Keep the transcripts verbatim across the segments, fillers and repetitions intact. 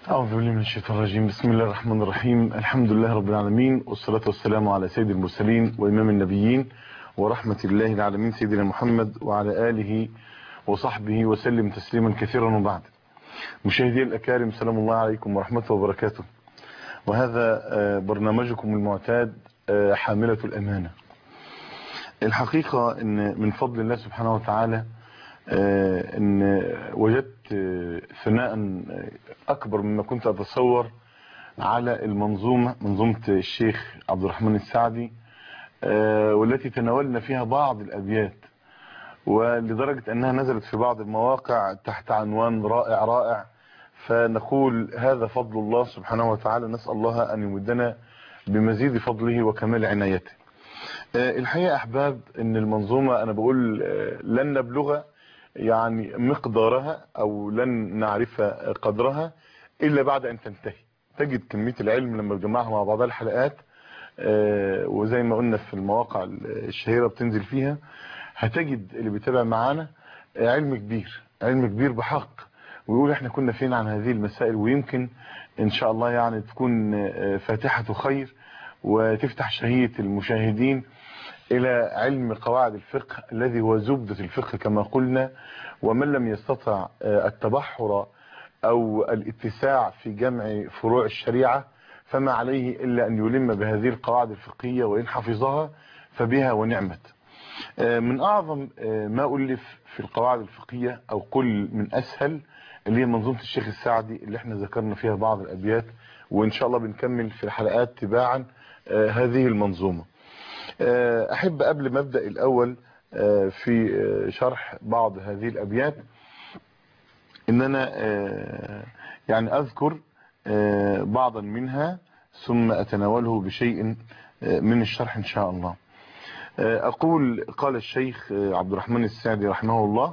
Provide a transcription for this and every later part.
أعوذ بالله من الشيطان الرجيم. بسم الله الرحمن الرحيم. الحمد لله رب العالمين، والصلاة والسلام على سيد المرسلين وإمام النبيين ورحمة الله العالمين سيدنا محمد وعلى آله وصحبه وسلم تسليما كثيرا. وبعد، مشاهدي الأكارم، سلام الله عليكم ورحمته وبركاته. وهذا برنامجكم المعتاد حاملة الأمانة. الحقيقة إن من فضل الله سبحانه وتعالى ان وجدت ثناء اكبر مما كنت اتصور على المنظومة، منظومة الشيخ عبد الرحمن السعدي، والتي تناولنا فيها بعض الابيات، ولدرجة انها نزلت في بعض المواقع تحت عنوان رائع رائع. فنقول هذا فضل الله سبحانه وتعالى، نسأل الله ان يمدنا بمزيد فضله وكمال عنايته. الحقيقة احباب، ان المنظومة انا بقول لن نبلغ يعني مقدارها او لن نعرف قدرها الا بعد ان تنتهي. تجد كمية العلم لما تجمعها مع بعضها الحلقات، وزي ما قلنا في المواقع الشهيرة بتنزل فيها، هتجد اللي بيتابع معانا علم كبير، علم كبير بحق، ويقول احنا كنا فين عن هذه المسائل. ويمكن ان شاء الله يعني تكون فاتحة خير وتفتح شهية المشاهدين الى علم قواعد الفقه الذي هو زبدة الفقه كما قلنا. ومن لم يستطع التبحر او الاتساع في جمع فروع الشريعة فما عليه الا ان يلم بهذه القواعد الفقهية، وان حفظها فبها ونعمت. من اعظم ما الف في القواعد الفقهية، او قل من اسهل، اللي هي منظومة الشيخ السعدي اللي احنا ذكرنا فيها بعض الابيات، وان شاء الله بنكمل في الحلقات تباعا هذه المنظومة. احب قبل ما ابدا الاول في شرح بعض هذه الابيات ان انا يعني اذكر بعضا منها ثم اتناوله بشيء من الشرح ان شاء الله. اقول: قال الشيخ عبد الرحمن السعدي رحمه الله: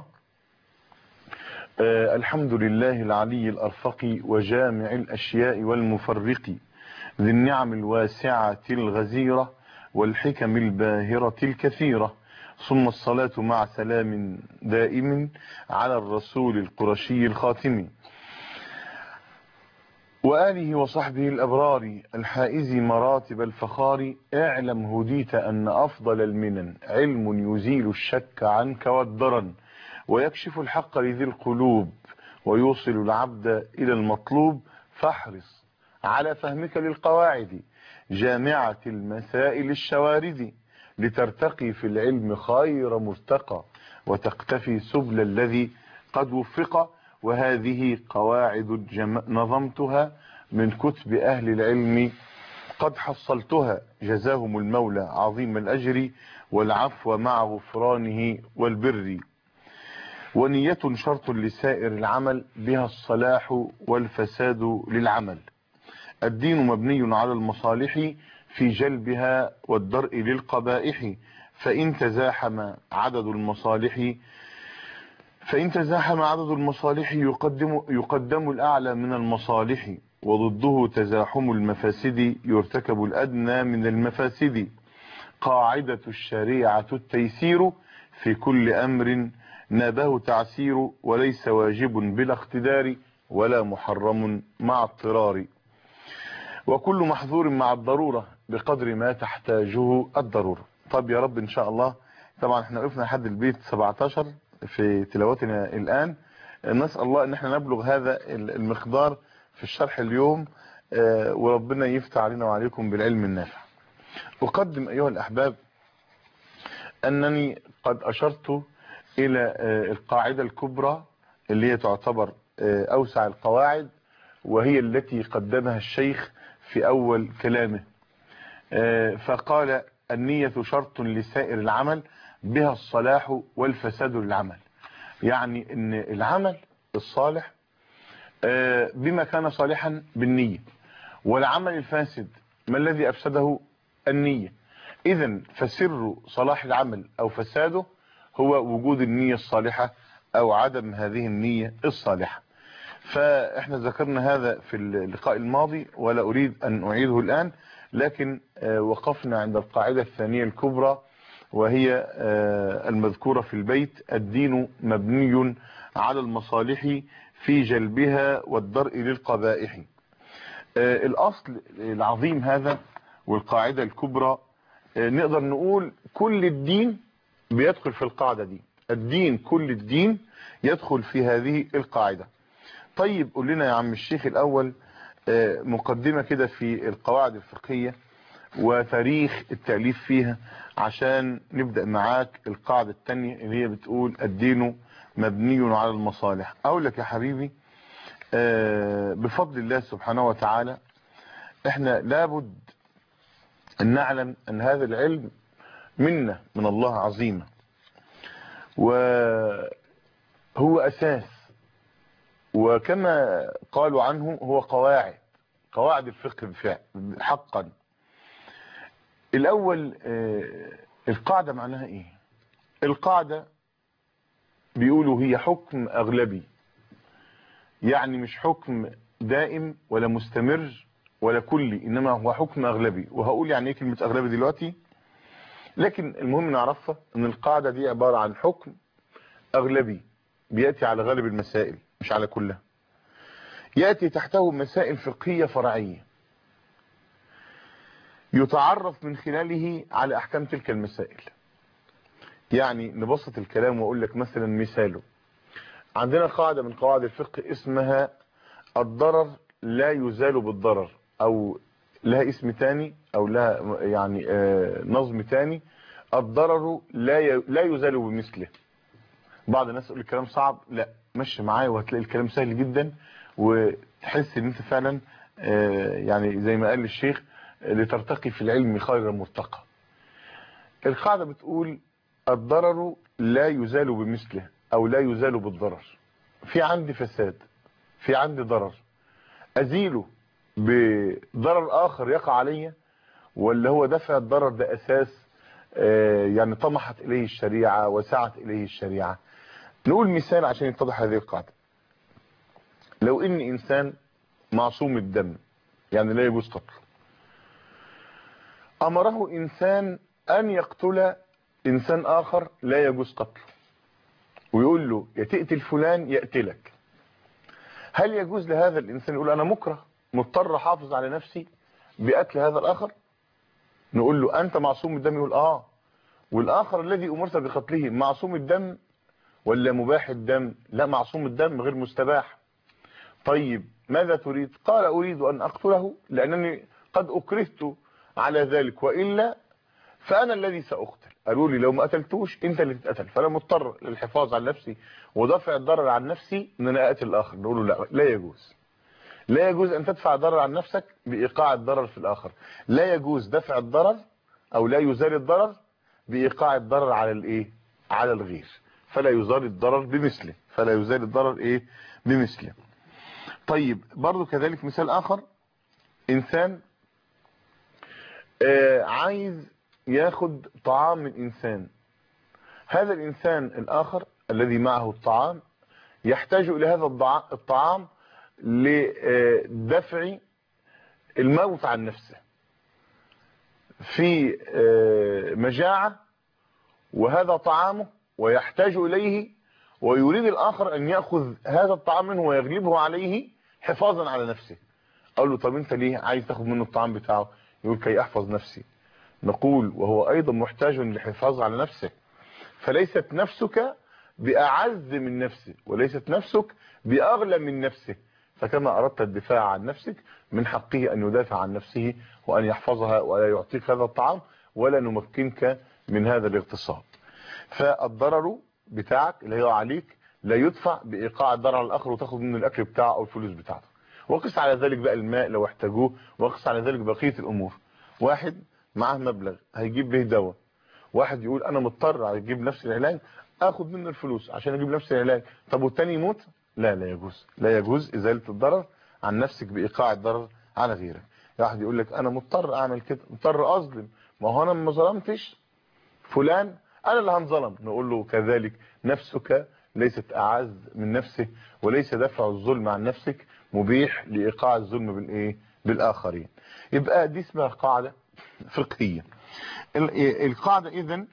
الحمد لله العلي الارفق وجامع الاشياء والمفرق، ذي النعم الواسعة الغزيرة والحكم الباهرة الكثيرة، ثم الصلاة مع سلام دائم على الرسول القرشي الخاتم، وآله وصحبه الأبرار الحائز مراتب الفخار. اعلم هديت أن أفضل المنن علم يزيل الشك عنك والدرن، ويكشف الحق لذي القلوب ويوصل العبد إلى المطلوب. فاحرص على فهمك للقواعد جامعة المسائل الشوارد، لترتقي في العلم خير مرتقى وتقتفي سبل الذي قد وفق. وهذه قواعد نظمتها من كتب أهل العلم قد حصلتها، جزاهم المولى عظيم الأجر والعفو مع غفرانه والبر. ونية شرط لسائر العمل، بها الصلاح والفساد للعمل. الدين مبني على المصالح في جلبها والدرء للقبائح، فإن تزاحم عدد المصالح فإن تزاحم عدد المصالح يقدم يقدم الأعلى من المصالح، وضده تزاحم المفاسد يرتكب الأدنى من المفاسد. قاعدة الشريعة التيسير، في كل أمر نابه تعسير، وليس واجب بلا اقتدار ولا محرم مع اضطرار، وكل محظور مع الضرورة بقدر ما تحتاجه الضرورة. طب يا رب إن شاء الله. طبعا احنا وقفنا لحد البيت سبعتاشر في تلاوتنا الآن، نسأل الله ان احنا نبلغ هذا المقدار في الشرح اليوم، وربنا يفتح علينا وعليكم بالعلم النافع. أقدم أيها الأحباب أنني قد أشرت إلى القاعدة الكبرى اللي هي تعتبر أوسع القواعد، وهي التي قدمها الشيخ في أول كلامه. فقال: النية شرط لسائر العمل، بها الصلاح والفساد للعمل. يعني ان العمل الصالح بما كان صالحا بالنية، والعمل الفاسد ما الذي أفسده؟ النية. إذن فسر صلاح العمل أو فساده هو وجود النية الصالحة أو عدم هذه النية الصالحة. فإحنا ذكرنا هذا في اللقاء الماضي ولا أريد أن أعيده الآن، لكن وقفنا عند القاعدة الثانية الكبرى، وهي المذكورة في البيت: الدين مبني على المصالح في جلبها والدرء للقبائح. الأصل العظيم هذا والقاعدة الكبرى نقدر نقول كل الدين بيدخل في القاعدة دي. الدين كل الدين يدخل في هذه القاعدة. طيب قول لنا يا عم الشيخ الأول مقدمة كده في القواعد الفقهية وتاريخ التأليف فيها عشان نبدأ معاك القاعدة الثانية اللي هي بتقول الدين مبني على المصالح. أقول لك يا حبيبي بفضل الله سبحانه وتعالى احنا لابد ان نعلم ان هذا العلم منة من الله عظيمة، وهو اساس، وكما قالوا عنه هو قواعد قواعد الفقه بالفعل حقا. الاول القاعدة معناها ايه؟ القاعدة بيقولوا هي حكم اغلبي، يعني مش حكم دائم ولا مستمر ولا كلي، انما هو حكم اغلبي. وهقول يعني ايه كلمة اغلبي دلوقتي، لكن المهم نعرفها ان القاعدة دي عبارة عن حكم اغلبي بيأتي على غالب المسائل مش على كلها، يأتي تحته مسائل فقهية فرعية يتعرف من خلاله على احكام تلك المسائل. يعني نبسط الكلام واقول لك مثلا مثاله، عندنا قاعدة من قواعد الفقه اسمها الضرر لا يزال بالضرر، او لها اسم تاني او لها يعني نظم تاني، الضرر لا لا يزال بمثله. بعض الناس يقول الكلام صعب، لا مشي معايا وهتلاقي الكلام سهل جدا، وتحس ان انت فعلا يعني زي ما قال الشيخ لترتقي في العلم خير مرتقى. القاعدة بتقول الضرر لا يزال بمثله او لا يزال بالضرر. في عندي فساد، في عندي ضرر، ازيله بضرر اخر يقع عليا، ولا هو دفع الضرر ده اساس يعني طمحت اليه الشريعة وسعت اليه الشريعة. نقول مثال عشان يتضح هذه القاعدة. لو ان انسان معصوم الدم يعني لا يجوز قتله، امره انسان ان يقتل انسان اخر لا يجوز قتله، ويقول له يا تقتل فلان يقتلك، هل يجوز لهذا الانسان يقول انا مكره مضطر احافظ على نفسي بقتل هذا الاخر؟ نقول له انت معصوم الدم، يقول اه. والاخر الذي امرت بقتله معصوم الدم ولا مباح الدم؟ لا معصوم الدم غير مستباح. طيب ماذا تريد؟ قال اريد ان اقتله لانني قد اكرهت على ذلك، والا فانا الذي ساقتل. قالوا لي لو ما قتلتوش انت اللي تتقتل، فانا مضطر للحفاظ على نفسي ودفع الضرر عن نفسي ان انا اقتل الاخر. نقول له لا لا يجوز، لا يجوز ان تدفع ضرر عن نفسك بايقاع الضرر في الاخر، لا يجوز دفع الضرر او لا يزال الضرر بايقاع الضرر على الايه على الغير، فلا يزال الضرر بمثله، فلا يزال الضرر ايه بمثله. طيب برضو كذلك مثال اخر، انسان آه عايز ياخد طعام من انسان، هذا الانسان الاخر الذي معه الطعام يحتاج الى هذا الطعام لدفع الموت عن نفسه في مجاعة، وهذا طعامه ويحتاج إليه، ويريد الآخر أن يأخذ هذا الطعام منه ويغلبه عليه حفاظا على نفسه. قال له طب انت ليه عايز تاخذ منه الطعام بتاعه؟ يقول كي أحفظ نفسي. نقول وهو أيضا محتاج للحفاظ على نفسه، فليست نفسك بأعز من نفسه وليست نفسك بأغلى من نفسه، فكما أردت الدفاع عن نفسك من حقه أن يدافع عن نفسه وأن يحفظها ولا يعطيك هذا الطعام ولا نمكنك من هذا الاغتصاب. فالضرر بتاعك اللي هو عليك لا يدفع بإيقاع الضرر على الآخر وتاخذ منه الأكل بتاعه أو الفلوس بتاعته. وقس على ذلك بقى الماء لو احتاجوه، وقس على ذلك بقية الأمور. واحد معه مبلغ هيجيب به دواء، واحد يقول أنا مضطر اجيب نفس العلاج اخد منه الفلوس عشان اجيب نفس العلاج، طب والتاني يموت؟ لا لا يجوز، لا يجوز ازالة الضرر عن نفسك بايقاع الضرر على غيرك. واحد يقول لك انا مضطر اعمل كده، مضطر اظلم، ما هو انا ما ظلمتش فلان انا اللي هنظلم. نقول له كذلك نفسك ليست اعز من نفسه، وليس دفع الظلم عن نفسك مبيح لايقاع الظلم بالايه بالاخرين. يبقى دي اسمها قاعده فقهيه. القاعده اذن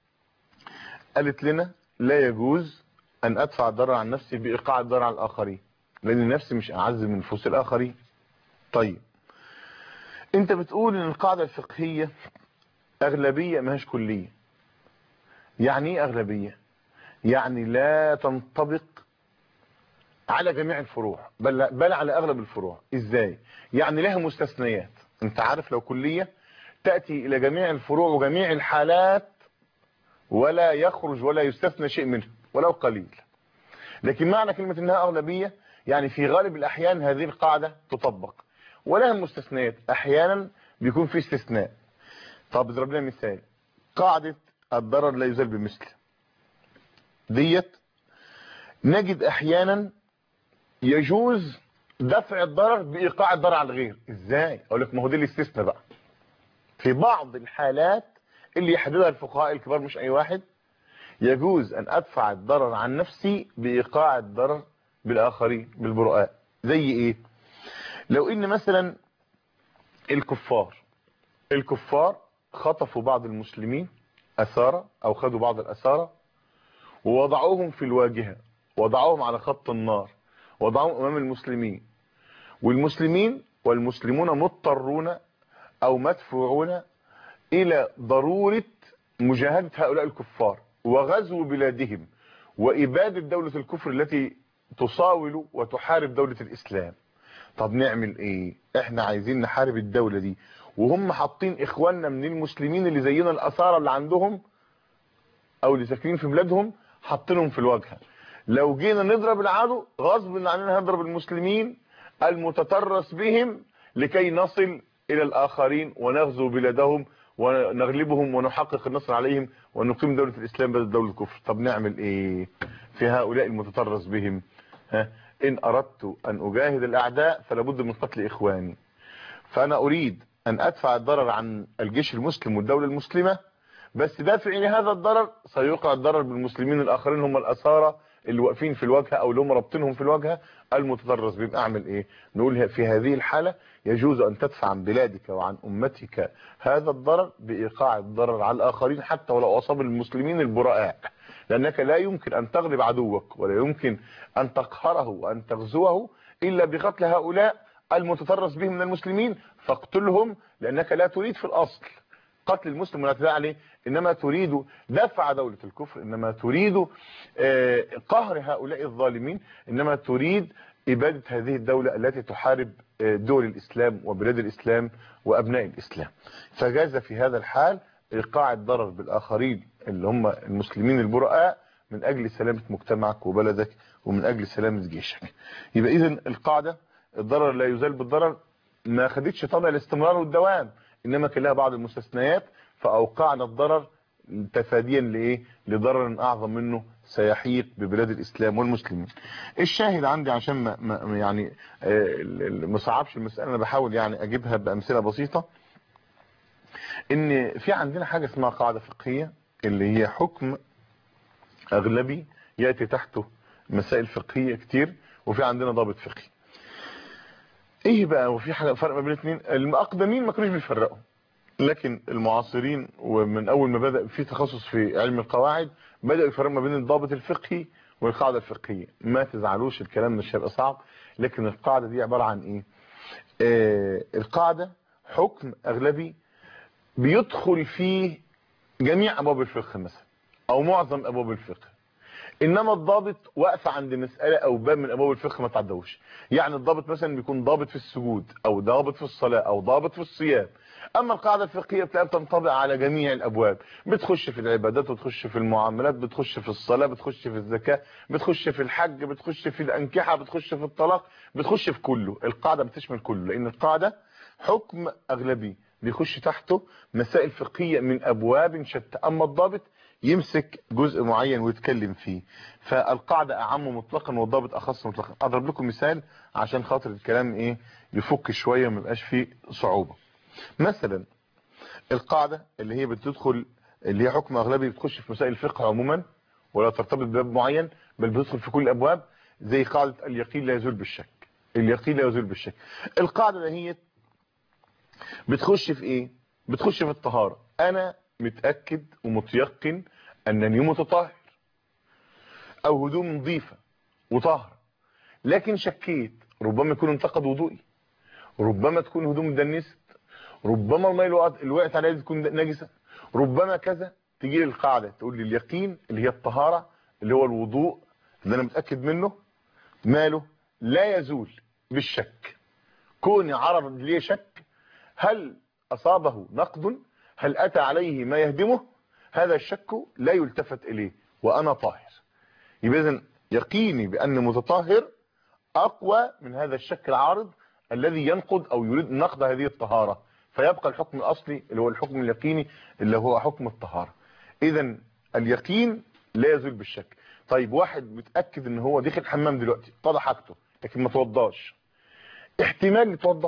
قالت لنا لا يجوز ان ادفع الضرر عن نفسي بايقاع الضرر على الاخرين. لان نفسي مش اعز من نفوس الاخرين. طيب انت بتقول ان القاعدة الفقهية اغلبية ماهيش كلية. يعني ايه اغلبية؟ يعني لا تنطبق على جميع الفروع، بل, بل على اغلب الفروع. ازاي؟ يعني لها مستثنيات. انت عارف لو كلية تأتي الى جميع الفروع وجميع الحالات ولا يخرج ولا يستثنى شيء منها ولو قليل. لكن معنى كلمة انها اغلبية يعني في غالب الاحيان هذه القاعدة تطبق، ولها مستثنيات. احيانا بيكون في استثناء. طب اضرب لنا مثال. قاعدة الضرر لا يزال بمثل ديت، نجد احيانا يجوز دفع الضرر بايقاع الضرر على الغير. ازاي؟ اقول لك ما هو دي الاستثناء بقى. في بعض الحالات اللي يحددها الفقهاء الكبار مش اي واحد، يجوز ان ادفع الضرر عن نفسي بايقاع الضرر بالاخرين بالبرؤاء. زي ايه؟ لو ان مثلا الكفار الكفار خطفوا بعض المسلمين اسارى او خدوا بعض الاسارى ووضعوهم في الواجهة، وضعوهم على خط النار، وضعوهم امام المسلمين، والمسلمين والمسلمون مضطرون او مدفوعون الى ضرورة مجاهدة هؤلاء الكفار وغزو بلادهم وابادة دولة الكفر التي تصاول وتحارب دولة الاسلام. طب نعمل ايه؟ احنا عايزين نحارب الدولة دي وهم حاطين اخواننا من المسلمين اللي زينا الاسارى اللي عندهم او اللي ساكنين في بلادهم حاطينهم في الواجهة. لو جينا نضرب العدو غصب عننا هنضرب المسلمين المتترس بهم لكي نصل الى الاخرين ونغزو بلادهم ونغلبهم ونحقق النصر عليهم ونقيم دولة الاسلام بدل دولة الكفر. طب نعمل ايه في هؤلاء المتترس بهم؟ ها؟ ان اردت ان اجاهد الاعداء فلا بد من قتل اخواني. فانا اريد ان ادفع الضرر عن الجيش المسلم والدولة المسلمة، بس دافعي لهذا الضرر سيوقع الضرر بالمسلمين الاخرين هم الاسارى اللي واقفين في الواجهه او اللي هم رابطينهم في الواجهه المتطرس بهم. اعمل ايه؟ نقول في هذه الحاله يجوز ان تدفع عن بلادك وعن امتك هذا الضرر بايقاع الضرر على الاخرين حتى ولو اصاب المسلمين البراء، لانك لا يمكن ان تغلب عدوك ولا يمكن ان تقهره وان تغزوه الا بقتل هؤلاء المتطرس بهم من المسلمين. فاقتلهم لانك لا تريد في الاصل قتل المسلم والاعتداء عليه، انما تريد دفع دولة الكفر، انما تريد قهر هؤلاء الظالمين، انما تريد ابادة هذه الدولة التي تحارب دول الاسلام وبلاد الاسلام وابناء الاسلام. فجاز في هذا الحال ايقاع الضرر بالاخرين اللي هم المسلمين البرآء من اجل سلامة مجتمعك وبلدك ومن اجل سلامة جيشك. يبقى اذن القاعدة الضرر لا يزال بالضرر ما خدتش طبع الاستمرار والدوام، انما كان لها بعض المستثنيات. فاوقعنا الضرر تفاديا لايه؟ لضرر اعظم منه سيحيق ببلاد الاسلام والمسلمين. الشاهد عندي عشان ما ما يعني ما صعبش المساله، انا بحاول يعني اجيبها بامثله بسيطه. ان في عندنا حاجه اسمها قاعده فقهيه اللي هي حكم اغلبي ياتي تحته مسائل فقهيه كتير، وفي عندنا ضابط فقهي. ايه بقى؟ وفي حاجه فرق ما بين الاثنين. الاقدمين ما كانوش بيفرقوا، لكن المعاصرين ومن اول ما بدأ في تخصص في علم القواعد بدأوا يفرقوا ما بين الضابط الفقهي والقاعدة الفقهية. ما تزعلوش الكلام مش هيبقى صعب، لكن القاعدة دي عبارة عن ايه؟ آه القاعدة حكم اغلبي بيدخل فيه جميع ابواب الفقه مثلا او معظم ابواب الفقه، انما الضابط واقف عند مسألة او باب من ابواب الفقه ما تعدوش. يعني الضابط مثلا بيكون ضابط في السجود او ضابط في الصلاة او ضابط في الصيام. اما القاعدة الفقهية بتلاقيها بتنطبق على جميع الابواب، بتخش في العبادات، بتخش في المعاملات، بتخش في الصلاة، بتخش في الزكاة، بتخش في الحج، بتخش في الانكحة، بتخش في الطلاق، بتخش في كله. القاعدة بتشمل كله، لان القاعدة حكم اغلبي بيخش تحته مسائل فقهية من ابواب شتى. اما الضابط يمسك جزء معين ويتكلم فيه. فالقاعدة اعم مطلقا والضابط اخص مطلقا. اضرب لكم مثال عشان خاطر الكلام ايه يفك شوية وما يبقاش فيه صعوبة. مثلا القاعدة اللي هي بتدخل اللي هي حكم اغلبي بتخش في مسائل الفقه عموما ولا ترتبط بباب معين، بل بتدخل في كل الابواب، زي قاعدة اليقين لا يزول بالشك. اليقين لا يزول بالشك. القاعدة اللي هي بتخش في ايه؟ بتخش في الطهارة. انا متأكد ومتيقن انني متطهر او هدوم نظيفة وطهر، لكن شكيت ربما يكون انتقد وضوئي، ربما تكون هدوم اتدنست، ربما الميه اللي وقعت عليها تكون نجسه، ربما كذا. تيجي لي القاعده تقول لي اليقين اللي هي الطهاره اللي هو الوضوء اللي انا متاكد منه ماله لا يزول بالشك. كوني عرض لي شك هل اصابه نقد، هل اتى عليه ما يهدمه، هذا الشك لا يلتفت اليه وانا طاهر. يبقى اذا يقيني بان متطهر اقوى من هذا الشك العارض الذي ينقض او يريد نقض هذه الطهاره، فيبقى الحكم الاصلي اللي هو الحكم اليقيني اللي هو حكم الطهاره. اذا اليقين لا يزول بالشك. طيب واحد متاكد ان هو دخل الحمام دلوقتي قضى حاجته لكن ما توضاش، احتمال يتوضا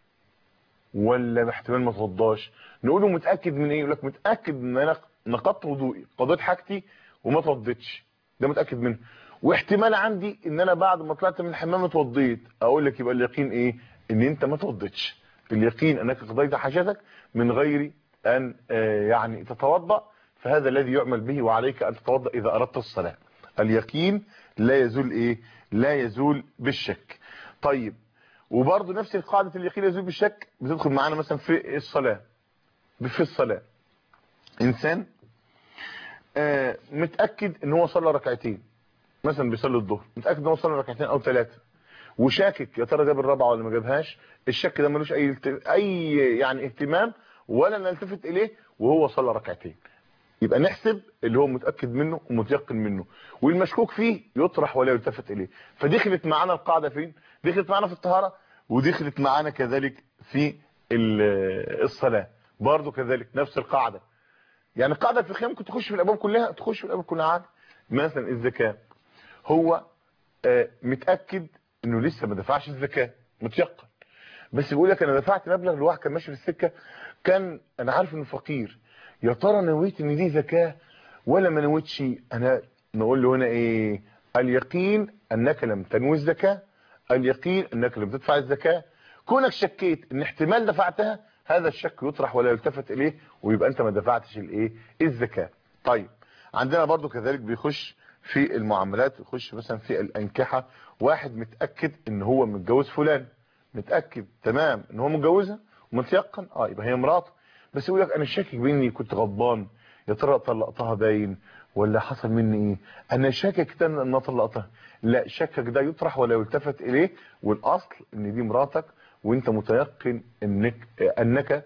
ولا احتمال ما توضاش؟ نقول له متاكد من ايه؟ يقول لك متاكد ان انا نقضت وضوئي قضيت حاجتي وما توضيتش، ده متاكد منه. واحتمال عندي ان انا بعد ما طلعت من الحمام اتوضيت، اقول لك يبقى اليقين ايه؟ ان انت ما توضيتش. اليقين انك قضيت حاجتك من غير ان يعني تتوضا، فهذا الذي يعمل به، وعليك ان تتوضا اذا اردت الصلاه. اليقين لا يزول ايه؟ لا يزول بالشك. طيب وبرضه نفس القاعده اليقين لا يزول بالشك بتدخل معانا مثلا في الصلاه. في الصلاه انسان آه متاكد ان هو صلى ركعتين، مثلا بيصلي الظهر متاكد ان هو صلى ركعتين او ثلاثه، وشاكك يا ترى جاب الرابعه ولا ما جابهاش. الشك ده ملوش اي اي يعني اهتمام ولا نلتفت اليه وهو صلى ركعتين. يبقى نحسب اللي هو متاكد منه ومتيقن منه، والمشكوك فيه يطرح ولا يلتفت اليه. فدخلت معانا القاعده فين؟ دخلت معانا في الطهاره، ودخلت معانا كذلك في الصلاه برضه كذلك نفس القاعده. يعني القاعده الفقهيه ممكن تخش في الابواب كلها، تخش في الابواب كلها عادي. مثلا الزكاه، هو آه متاكد انه لسه ما دفعش الزكاه، متيقن، بس بيقول لك انا دفعت مبلغ لواحد كان ماشي في السكه، كان انا عارف انه فقير، يا ترى نويت ان دي زكاه ولا ما نويتش؟ انا نقول له هنا ايه؟ اليقين انك لم تنوي الزكاه، اليقين انك لم تدفع الزكاه. كونك شكيت ان احتمال دفعتها، هذا الشك يطرح ولا يلتفت اليه، ويبقى انت ما دفعتش الايه؟ الزكاه. طيب عندنا برضو كذلك بيخش في المعاملات، يخش مثلا في الانكحه. واحد متاكد ان هو متجوز فلان، متاكد تمام ان هو متجوزها ومتيقن اه يبقى هي مراته، بس يقول لك انا شاكك باني كنت غضبان، يا ترى طلقتها باين ولا حصل مني ايه؟ انا شاكك ان انا طلقتها. لا، شكك ده يطرح ولا يلتفت اليه، والاصل ان دي مراتك وانت متيقن انك انك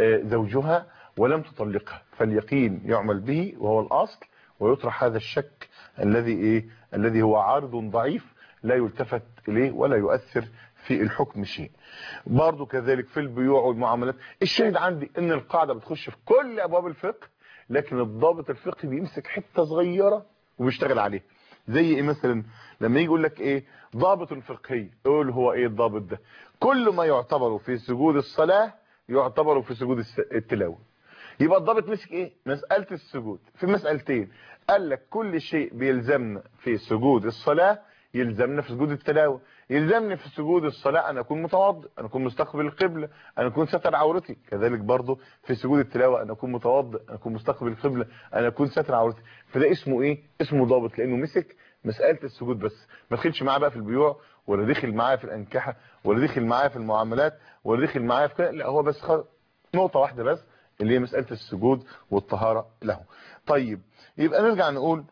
زوجها ولم تطلقها، فاليقين يعمل به وهو الاصل، ويطرح هذا الشك الذي ايه؟ الذي هو عارض ضعيف لا يلتفت اليه ولا يؤثر في الحكم شيء. برضو كذلك في البيوع والمعاملات. الشاهد عندي ان القاعده بتخش في كل ابواب الفقه، لكن الضابط الفقهي بيمسك حته صغيره وبيشتغل عليها. زي ايه مثلا؟ لما يجي يقول لك ايه ضابط الفقهي، يقول هو ايه الضابط ده؟ كل ما يعتبر في سجود الصلاه يعتبر في سجود التلاوه. يبقى الضابط مسك ايه؟ مساله السجود في مسالتين، قال لك كل شيء بيلزمنا في سجود الصلاه يلزمنا في سجود التلاوه. يلزمني في سجود الصلاه ان اكون متوضئ، ان اكون مستقبل القبله، ان اكون ستر عورتي. كذلك برضه في سجود التلاوه ان اكون متوضئ، ان اكون مستقبل القبله، ان اكون ستر عورتي. فده اسمه ايه؟ اسمه ضابط، لانه مسك مساله السجود بس، ما دخلش معاه بقى في البيوع، ولا دخل معاه في الانكحه، ولا دخل معاه في المعاملات، ولا دخل معاه في كده. لا، هو بس خ... نقطه واحده بس اللي هي مساله السجود والطهاره له. طيب يبقى نرجع نقول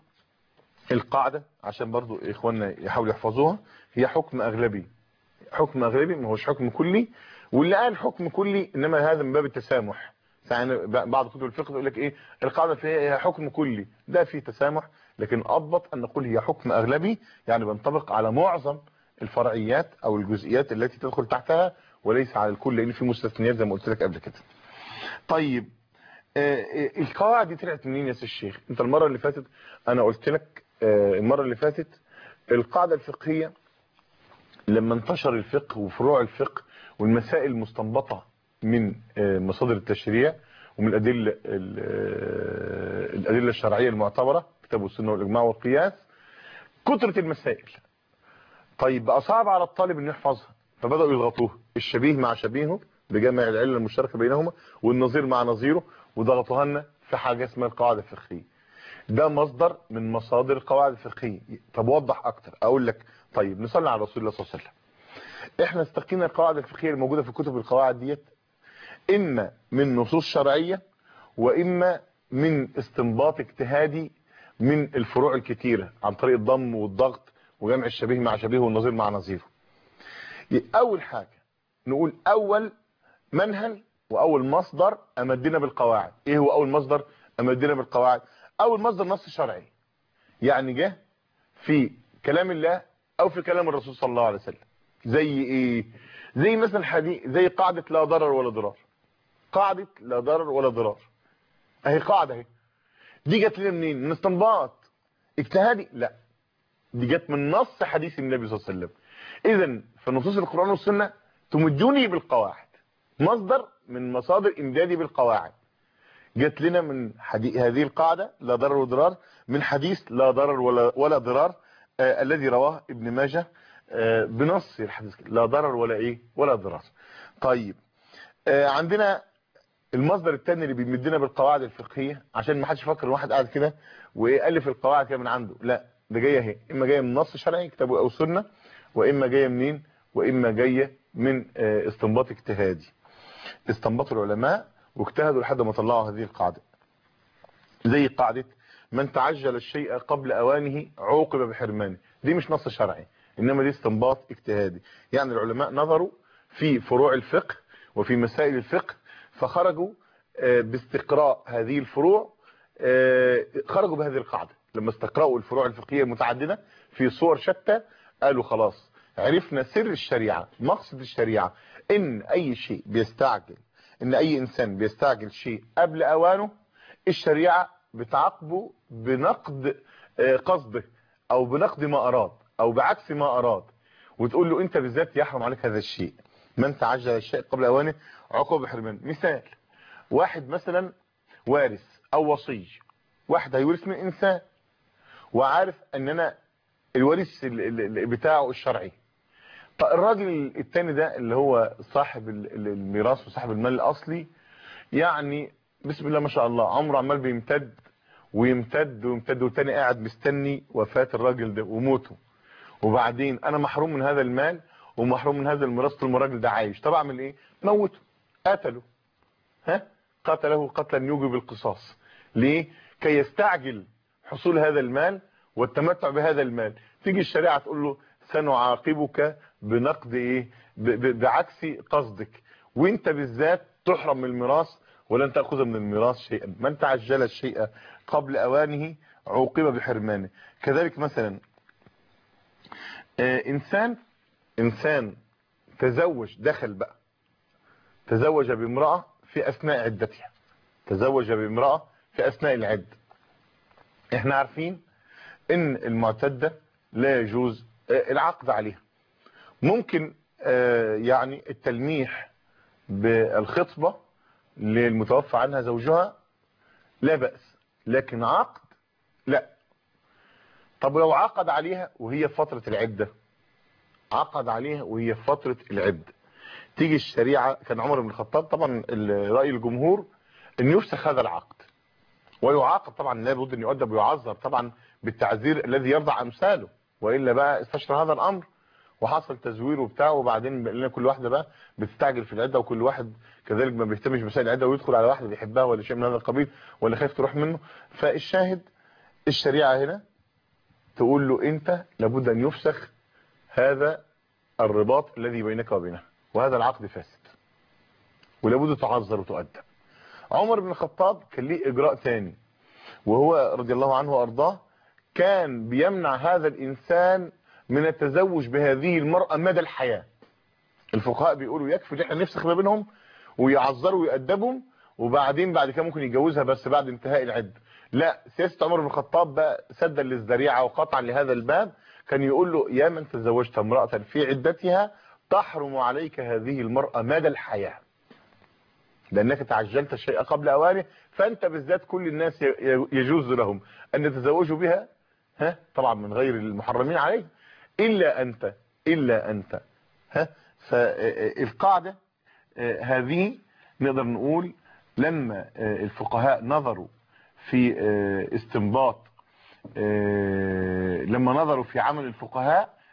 القاعده عشان برضو اخواننا يحاولوا يحفظوها، هي حكم اغلبي. حكم اغلبي ما هوش حكم كلي، واللي قال حكم كلي انما هذا من باب التسامح. يعني بعض كتب الفقه يقول لك ايه القاعده فيها حكم كلي، ده فيه تسامح، لكن اضبط ان نقول هي حكم اغلبي، يعني بينطبق على معظم الفرعيات او الجزئيات التي تدخل تحتها، وليس على الكل، لان في مستثنيات زي ما قلت لك قبل كده. طيب آه القواعد دي طلعت منين يا سي الشيخ؟ انت المره اللي فاتت انا قلت لك آه المره اللي فاتت القاعده الفقهيه لما انتشر الفقه وفروع الفقه والمسائل المستنبطه من آه مصادر التشريع ومن الادله الادله الشرعيه المعتبره، كتاب والسنه والاجماع والقياس، كثره المسائل. طيب بقى صعب على الطالب انه يحفظها، فبداوا يضغطوها الشبيه مع شبيهه بجمع العله المشتركه بينهما، والنظير مع نظيره، وضغطوها لنا في حاجه اسمها القواعد الفقهيه. ده مصدر من مصادر القواعد الفقهيه. طب وضح اكتر، اقول لك طيب نصلي على رسول الله صلى الله عليه وسلم. احنا استقينا القواعد الفقهيه الموجوده في كتب القواعد ديت اما من نصوص شرعيه واما من استنباط اجتهادي من الفروع الكتيره عن طريق الضم والضغط وجمع الشبيه مع شبيه والنظير مع نظيره. اول حاجه نقول اول منهل واول مصدر امدنا بالقواعد. ايه هو اول مصدر امدنا بالقواعد؟ اول مصدر نص شرعي، يعني جه في كلام الله او في كلام الرسول صلى الله عليه وسلم. زي ايه؟ زي مثلا حديث زي قاعده لا ضرر ولا ضرار. قاعده لا ضرر ولا ضرار اهي قاعده اهي. دي جت لنا منين؟ من استنباط اجتهادي؟ لا، دي جت من نص حديث النبي صلى الله عليه وسلم. اذا في نصوص القرآن والسنة تمدوني بالقواعد، مصدر من مصادر امدادي بالقواعد. جت لنا من حديث هذه القاعدة لا ضرر ولا ضرار من حديث لا ضرر ولا ولا ضرار آه الذي رواه ابن ماجه آه بنص الحديث لا ضرر ولا ايه ولا ضرار. طيب آه عندنا المصدر الثاني اللي بيمدنا بالقواعد الفقهيه، عشان ما حدش يفكر ان واحد قاعد كده والف القواعد كده من عنده، لا، ده جايه اهي، اما جايه من نص شرعي كتاب او سنه، واما جايه منين؟ واما جايه من استنباط اجتهادي. استنبط العلماء واجتهدوا لحد ما طلعوا هذه القاعده. زي قاعده من تعجل الشيء قبل اوانه عوقب بحرمانه. دي مش نص شرعي، انما دي استنباط اجتهادي. يعني العلماء نظروا في فروع الفقه وفي مسائل الفقه فخرجوا باستقراء هذه الفروع، خرجوا بهذه القاعدة. لما استقرأوا الفروع الفقهية المتعددة في صور شتى قالوا خلاص عرفنا سر الشريعة، مقصد الشريعة، ان اي شيء بيستعجل ان اي انسان بيستعجل شيء قبل اوانه الشريعة بتعاقبه بنقد قصده او بنقد ما اراد او بعكس ما اراد، وتقول له انت بالذات يحرم عليك هذا الشيء. من تعجل الشيء قبل اوانه عقوبة بحرمان. مثال، واحد مثلا وارث او وصي، واحد هيورث من انسان وعارف ان انا الورث بتاعه الشرعي. فالراجل التاني ده اللي هو صاحب الميراث وصاحب المال الاصلي، يعني بسم الله ما شاء الله عمره عمال بيمتد ويمتد ويمتد، والتاني قاعد مستني وفاة الراجل ده وموته، وبعدين انا محروم من هذا المال ومحروم من هذا الميراث طول ما الراجل ده عايش. طب اعمل ايه؟ موته، قتله، ها قتله قتلا يوجب القصاص. ليه؟ كي يستعجل حصول هذا المال والتمتع بهذا المال. تيجي الشريعة تقول له سنعاقبك بنقد ايه؟ بعكس قصدك، وانت بالذات تحرم من الميراث ولن تأخذ من الميراث شيئا. من تعجل الشيء قبل اوانه عوقب بحرمانه. كذلك مثلا آه انسان انسان تزوج، دخل بقى تزوج بامرأة في اثناء عدتها، تزوج بامرأة في اثناء العد. احنا عارفين ان المعتدة لا يجوز العقد عليها. ممكن يعني التلميح بالخطبة للمتوفى عنها زوجها لا بأس، لكن عقد لا. طب لو عقد عليها وهي في فترة العدة، عقد عليها وهي في فترة العدة، تيجي الشريعة، كان عمر بن الخطاب طبعا رأي الجمهور ان يفسخ هذا العقد ويعاقب طبعا، لابد ان يؤدب ويعذر طبعا بالتعذير الذي يرضع امثاله، والا بقى استشرى هذا الامر وحصل تزوير وبتاع، وبعدين لنا كل واحده بقى بتستعجل في العده، وكل واحد كذلك ما بيهتمش بمسائل العده ويدخل على واحده بيحبها ولا شيء من هذا القبيل ولا خايف تروح منه. فالشاهد الشريعه هنا تقول له انت لابد ان يفسخ هذا الرباط الذي بينك وبينها، وهذا العقد فاسد ولابد تعذر وتؤدب. عمر بن الخطاب كان ليه اجراء ثاني، وهو رضي الله عنه وارضاه كان بيمنع هذا الانسان من التزوج بهذه المرأة مدى الحياة. الفقهاء بيقولوا يكفي ان احنا نفسخ ما بينهم ويعذروا ويأدبهم، وبعدين بعد كده ممكن يتجوزها بس بعد انتهاء العدة. لا، سياسة عمر بن الخطاب بقى سدا للذريعة وقطعا لهذا الباب، كان يقول له يا من تزوجت امرأة في عدتها تحرم عليك هذه المرأة مدى الحياة، لأنك تعجلت الشيء قبل أوانه، فأنت بالذات كل الناس يجوز لهم أن يتزوجوا بها، ها طبعا من غير المحرمين عليه، إلا أنت إلا أنت ها. فالقاعدة هذه نقدر نقول لما الفقهاء نظروا في استنباط، لما نظروا في عمل الفقهاء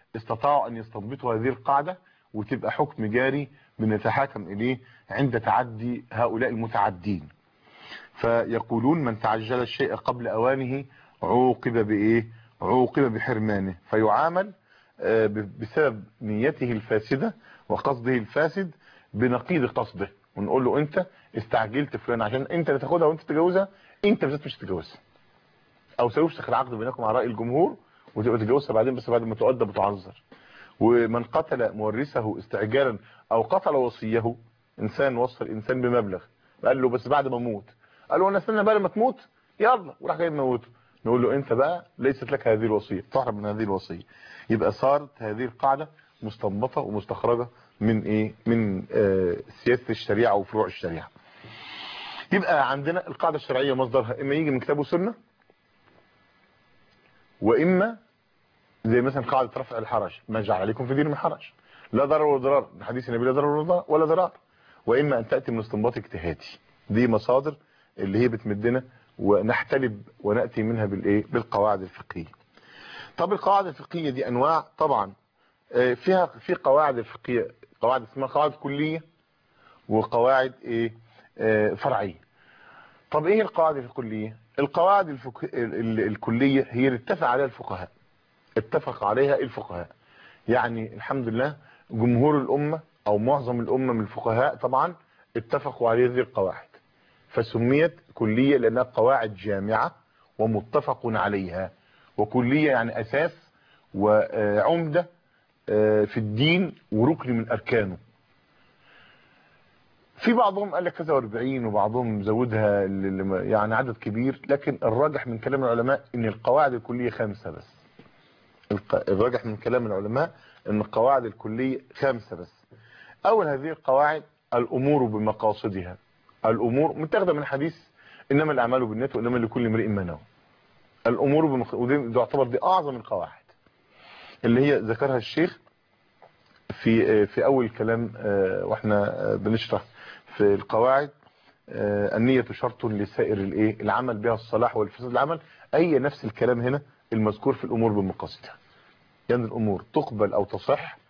استطاعوا ان يستنبطوا هذه القاعدة وتبقى حكم جاري بنتحاكم اليه عند تعدي هؤلاء المتعدين. فيقولون من تعجل الشيء قبل اوانه عوقب بايه؟ عوقب بحرمانه، فيعامل بسبب نيته الفاسدة وقصده الفاسد بنقيض قصده، ونقول له انت استعجلت فلان عشان انت اللي تاخدها وانت تتجوزها، انت بالذات مش تتجوزها، او سيفسخ العقد بينكم على راي الجمهور وتبقى تتجوزها بعدين بس بعد ما تؤدب وتعذر. ومن قتل مورثه استعجالا او قتل وصيه، انسان وصى الانسان بمبلغ قال له بس بعد ما اموت، قال له انا استنى بقى لما تموت يلا، وراح جاي موته، نقول له انت بقى ليست لك هذه الوصيه، تهرب من هذه الوصيه. يبقى صارت هذه القاعده مستنبطه ومستخرجه من ايه؟ من آه سياسه الشريعه وفروع الشريعه. يبقى عندنا القاعده الشرعيه مصدرها اما يجي من كتاب وسنه، واما زي مثلا قاعده رفع الحرج، ما جعل عليكم في دين من حرج، لا ضرر ولا ضرار، حديث النبي لا ضرر ولا ضرار، واما ان تاتي من استنباط اجتهادي. دي مصادر اللي هي بتمدنا ونحتلب وناتي منها بالايه؟ بالقواعد الفقهيه. طب القواعد الفقهيه دي انواع طبعا، فيها في قواعد الفقهيه قواعد اسمها قواعد كليه وقواعد ايه؟ فرعيه. طب ايه القواعد الكليه؟ القواعد الفقه... الكليه هي اللي اتفق عليها الفقهاء، اتفق عليها الفقهاء، يعني الحمد لله جمهور الامه او معظم الامه من الفقهاء طبعا اتفقوا على هذه القواعد، فسميت كليه لانها قواعد جامعه ومتفق عليها. وكليه يعني اساس وعمده في الدين وركن من اركانه. في بعضهم قال لك كذا واربعين وبعضهم زودها يعني عدد كبير، لكن الراجح من كلام العلماء ان القواعد الكليه خمسه بس. الراجح من كلام العلماء ان القواعد الكليه خمسه بس. اول هذه القواعد الامور بمقاصدها. الامور متاخده من حديث انما الاعمال بالنيات وانما لكل امرئ ما نوى. الامور بمقاصدها ودي تعتبر دي اعظم القواعد اللي هي ذكرها الشيخ في في اول كلام واحنا بنشرح في القواعد. النية شرط لسائر الايه؟ العمل بها الصلاح والفساد العمل، اي نفس الكلام هنا المذكور في الامور بمقاصدها. يعني الامور تقبل او تصح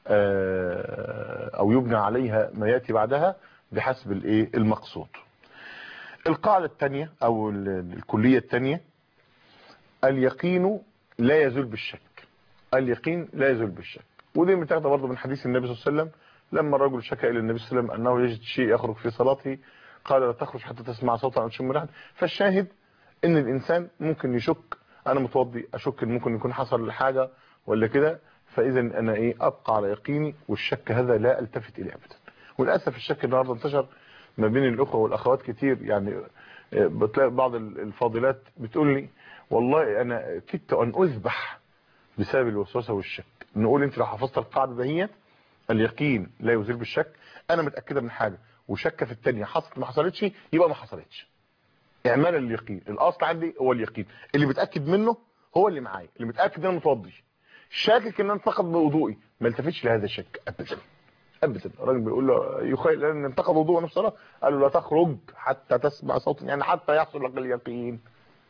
او يبنى عليها ما ياتي بعدها بحسب الايه؟ المقصود. القاعده الثانيه او الكليه الثانيه اليقين لا يزول بالشك. اليقين لا يزول بالشك، ودي متاخده برضه من حديث النبي صلى الله عليه وسلم لما الرجل شكى الى النبي صلى الله عليه وسلم انه يجد شيء يخرج في صلاته، قال لا تخرج حتى تسمع صوتا او تشم ريحا. فالشاهد ان الانسان ممكن يشك، انا متوضي اشك ان ممكن يكون حصل حاجه ولا كده، فاذا انا ايه؟ ابقى على يقيني، والشك هذا لا التفت اليه ابدا. وللاسف الشك النهارده انتشر ما بين الاخوه والاخوات كتير، يعني بتلاقي بعض الفاضلات بتقول لي والله انا كدت ان اذبح بسبب الوسوسه والشك. نقول انت لو حفظت القاعده دهيت اليقين لا يزول بالشك، انا متاكده من حاجه وشك في الثانيه حصلت ما حصلتش يبقى ما حصلتش. اعمال اليقين، الاصل عندي هو اليقين، اللي متاكد منه هو اللي معايا، اللي متاكد ان انا متوضي شاكك ان انا انتقد بوضوئي ما التفتش لهذا الشك ابدا ابدا. الراجل بيقول له يخيل ان انتقد وضوءه نفس الصلاه، قال له لا تخرج حتى تسمع صوت، يعني حتى يحصل لك اليقين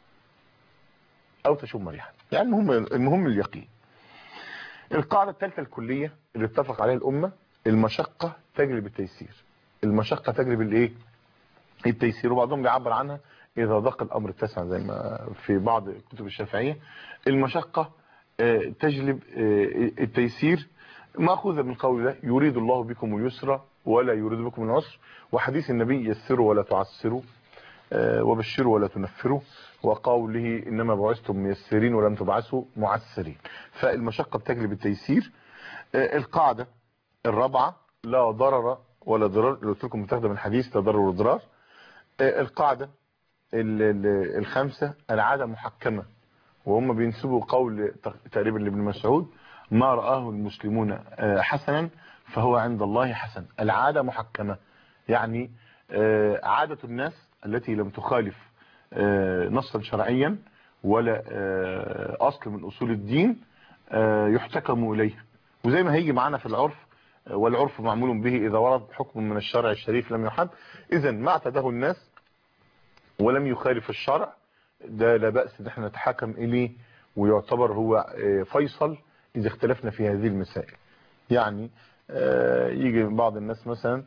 او تشم ريحا، يعني المهم المهم اليقين. القاعده الثالثه الكليه اللي اتفق عليها الامه، المشقه تجلب التيسير. المشقه تجلب الايه؟ التيسير. وبعضهم بيعبر عنها اذا ضاق الامر اتسع، زي ما في بعض الكتب الشافعيه. المشقه تجلب التيسير، ماخوذه من قول الله يريد الله بكم اليسر ولا يريد بكم العسر، وحديث النبي يسروا ولا تعسروا وبشروا ولا تنفروا، وقوله انما بعثتم ميسرين ولم تبعثوا معسرين. فالمشقه بتجلب التيسير. القاعده الرابعه لا ضرر ولا ضرار، اللي قلت لكم متاخده من حديث لا ضرر ولا ضرار. القاعده الخامسه العاده محكمه، وهم بينسبوا قول تقريبا لابن مسعود ما رآه المسلمون حسنا فهو عند الله حسن. العاده محكمه، يعني عاده الناس التي لم تخالف نصا شرعيا ولا اصل من اصول الدين يحتكم اليه. وزي ما هيجي معانا في العرف، والعرف معمول به اذا ورد حكم من الشرع الشريف لم يحد. اذا ما اعتاده الناس ولم يخالف الشرع ده لا باس ان احنا نتحاكم اليه، ويعتبر هو فيصل إذا اختلفنا في هذه المسائل. يعني يجي بعض الناس مثلا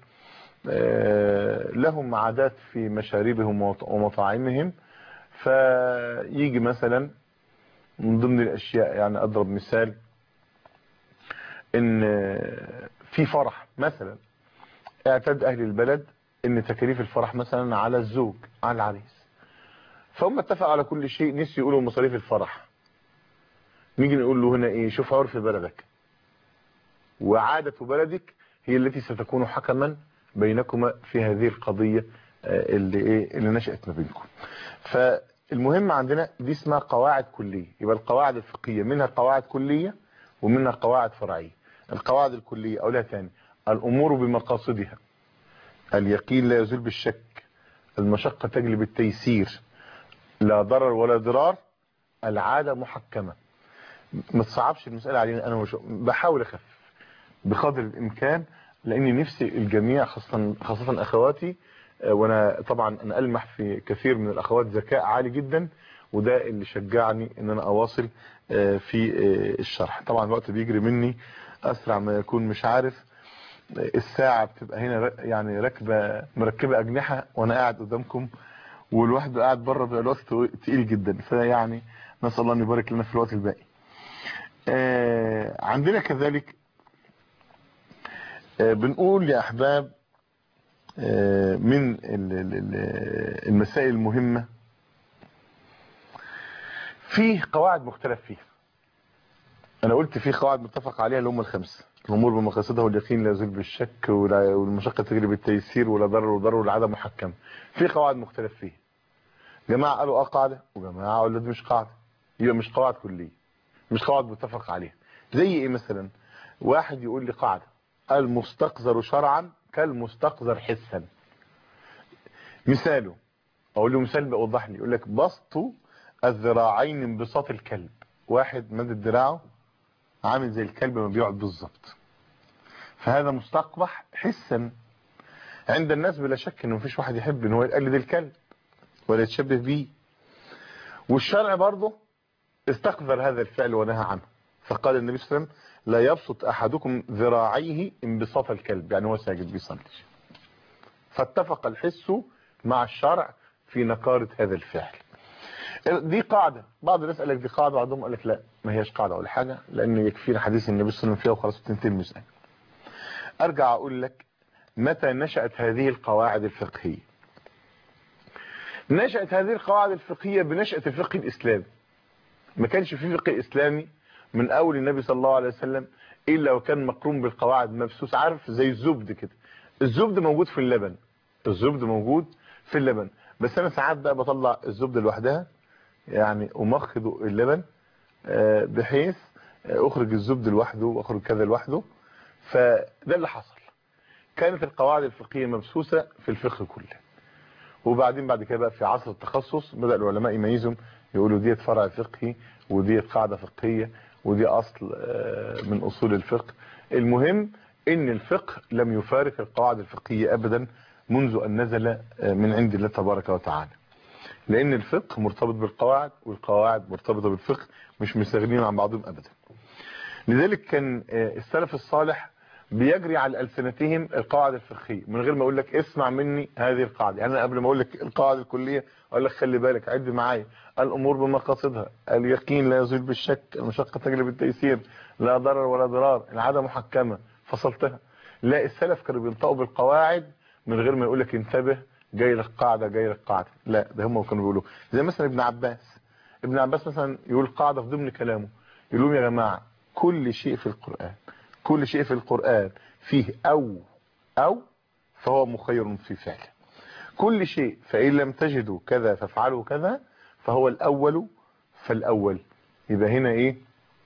لهم عادات في مشاربهم ومطاعمهم، فيجي مثلا من ضمن الأشياء، يعني أضرب مثال، إن في فرح مثلا اعتاد أهل البلد إن تكاليف الفرح مثلا على الزوج على العريس، فهم اتفقوا على كل شيء، نسي يقولوا مصاريف الفرح. نيجي نقول له هنا إيه؟ شوف عرف بلدك وعادة بلدك هي التي ستكون حكما بينكما في هذه القضية اللي ايه اللي نشأت ما بينكم. فالمهم عندنا دي اسمها قواعد كلية. يبقى القواعد الفقهية منها قواعد كلية ومنها قواعد فرعية. القواعد الكلية اقولها تاني: الامور بمقاصدها، اليقين لا يزول بالشك، المشقة تجلب التيسير، لا ضرر ولا ضرار، العادة محكمة. ما تصعبش المسألة علينا، انا مش بحاول اخفف بقدر الامكان، لاني نفسي الجميع خاصة خاصة اخواتي، وانا طبعا انا المح في كثير من الاخوات ذكاء عالي جدا، وده اللي شجعني ان انا اواصل في الشرح. طبعا الوقت بيجري مني اسرع ما يكون، مش عارف الساعة بتبقى هنا يعني راكبه مركبه اجنحة وانا قاعد قدامكم، والواحد قاعد بره بيبقى الوقت تقيل جدا، فيعني نسال الله ان يبارك لنا في الوقت الباقي. عندنا كذلك بنقول يا احباب من المسائل المهمة في قواعد مختلف فيها. انا قلت في قواعد متفق عليها اللي هم الخمسه: الامور بمقاصدها واليقين لا يزول بالشك والمشقه تجلب التيسير ولا ضرر وضرر والعاده محكمه. في قواعد مختلف فيها. جماعه قالوا اه قاعده، وجماعه قالوا دي مش قاعده. يبقى مش قواعد كليه، مش قواعد متفق عليها. زي ايه مثلا؟ واحد يقول لي قاعده: المستقذر شرعا كالمستقذر حسا. مثاله، اقول له مثال بيوضح لي، يقول لك: بسط الذراعين انبساط الكلب. واحد مد دراعه عامل زي الكلب ما بيقعد بالظبط، فهذا مستقبح حسا عند الناس بلا شك، انه مفيش واحد يحب ان هو يقلد الكلب ولا يتشبه بيه. والشرع برضه استقذر هذا الفعل ونهى عنه، فقال النبي صلى الله عليه وسلم: لا يبسط احدكم ذراعيه انبساط الكلب، يعني هو ساجد بيصلي. فاتفق الحس مع الشرع في نكارة هذا الفعل. دي قاعدة. بعض الناس قال لك دي قاعدة، بعضهم قال لك لا ما هيش قاعدة ولا حاجة، لأن يكفينا حديث النبي صلى الله عليه وسلم فيها وخلاص تنتهي المسألة. أرجع أقول لك متى نشأت هذه القواعد الفقهية. نشأت هذه القواعد الفقهية بنشأة الفقه الإسلامي. ما كانش في فقه إسلامي من أول النبي صلى الله عليه وسلم إلا وكان مقرون بالقواعد مبسوس، عارف زي الزبد كده. الزبد موجود في اللبن، الزبد موجود في اللبن، بس أنا ساعات بقى بطلع الزبد لوحدها، يعني أمخض اللبن بحيث أخرج الزبد لوحده وأخرج كذا لوحده. فده اللي حصل. كانت القواعد الفقهية مبسوسة في الفقه كله. وبعدين بعد كده بقى في عصر التخصص بدأ العلماء يميزهم، يقولوا ديت فرع فقهي وديت قاعدة فقهية ودي أصل من أصول الفقه. المهم إن الفقه لم يفارق القواعد الفقهية أبدا منذ أن نزل من عند الله تبارك وتعالى، لأن الفقه مرتبط بالقواعد والقواعد مرتبطة بالفقه، مش مستغنين عن بعضهم أبدا. لذلك كان السلف الصالح بيجري على ألسنتهم القواعد الفقهية من غير ما اقول لك اسمع مني هذه القاعدة. يعني انا قبل ما اقول لك القواعد الكلية اقول لك خلي بالك، عد معايا: الامور بمقاصدها، اليقين لا يزول بالشك، المشقة تجلب التيسير، لا ضرر ولا ضرار، العادة محكمة. فصلتها. لا، السلف كانوا بينطقوا بالقواعد من غير ما يقول لك انتبه جاي لك قاعدة جاي لك قاعدة، لا ده هم كانوا بيقولوا. زي مثلا ابن عباس ابن عباس مثلا يقول قاعدة في ضمن كلامه، يقول لهم: يا جماعة كل شيء في القرآن كل شيء في القرآن فيه أو أو فهو مخير في فعله. كل شيء فإن لم تجدوا كذا فافعلوا كذا فهو الأول فالأول. يبقى هنا إيه؟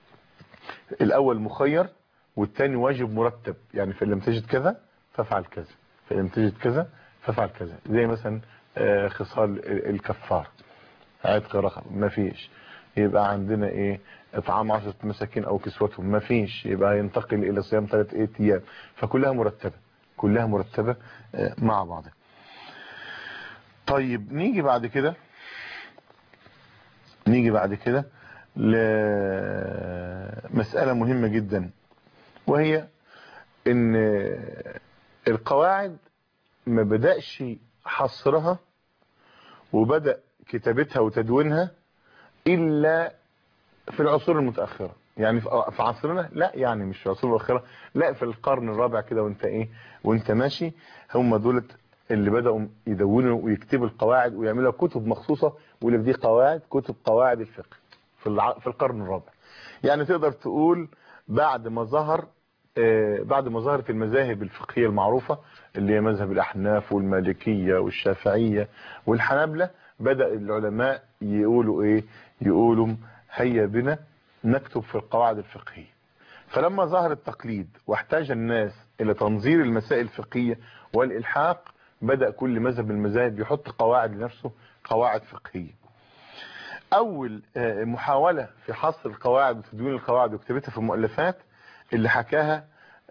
الأول مخير والتاني واجب مرتب. يعني فإن لم تجد كذا فافعل كذا، فإن لم تجد كذا فافعل كذا. زي مثلا خصال الكفار، عتق رقبة ما فيش، يبقى عندنا ايه؟ اطعام عشرة مساكين او كسوتهم ما فيش، يبقى ينتقل الى صيام ثلاثة ايام. فكلها مرتبة كلها مرتبة مع بعضها. طيب نيجي بعد كده نيجي بعد كده لمسألة مهمة جدا، وهي ان القواعد ما بدأش حصرها وبدأ كتابتها وتدوينها إلا في العصور المتأخرة. يعني في عصرنا لا، يعني مش في العصور المتأخرة، لا في القرن الرابع كده وانت ايه وانت ماشي، هم دولت اللي بدأوا يدونوا ويكتبوا القواعد ويعملوا كتب مخصوصة، واللي دي قواعد كتب قواعد الفقه في الع... في القرن الرابع. يعني تقدر تقول بعد ما ظهر آه بعد ما ظهرت المذاهب الفقهية المعروفة اللي هي مذهب الأحناف والمالكية والشافعية والحنابلة، بدأ العلماء يقولوا ايه يقولوا هيا بنا نكتب في القواعد الفقهية. فلما ظهر التقليد واحتاج الناس إلى تنظير المسائل الفقهية والإلحاق، بدأ كل مذهب من المذاهب يحط قواعد لنفسه، قواعد فقهية. أول محاولة في حصر القواعد وتدوين القواعد وكتابتها في المؤلفات اللي حكاها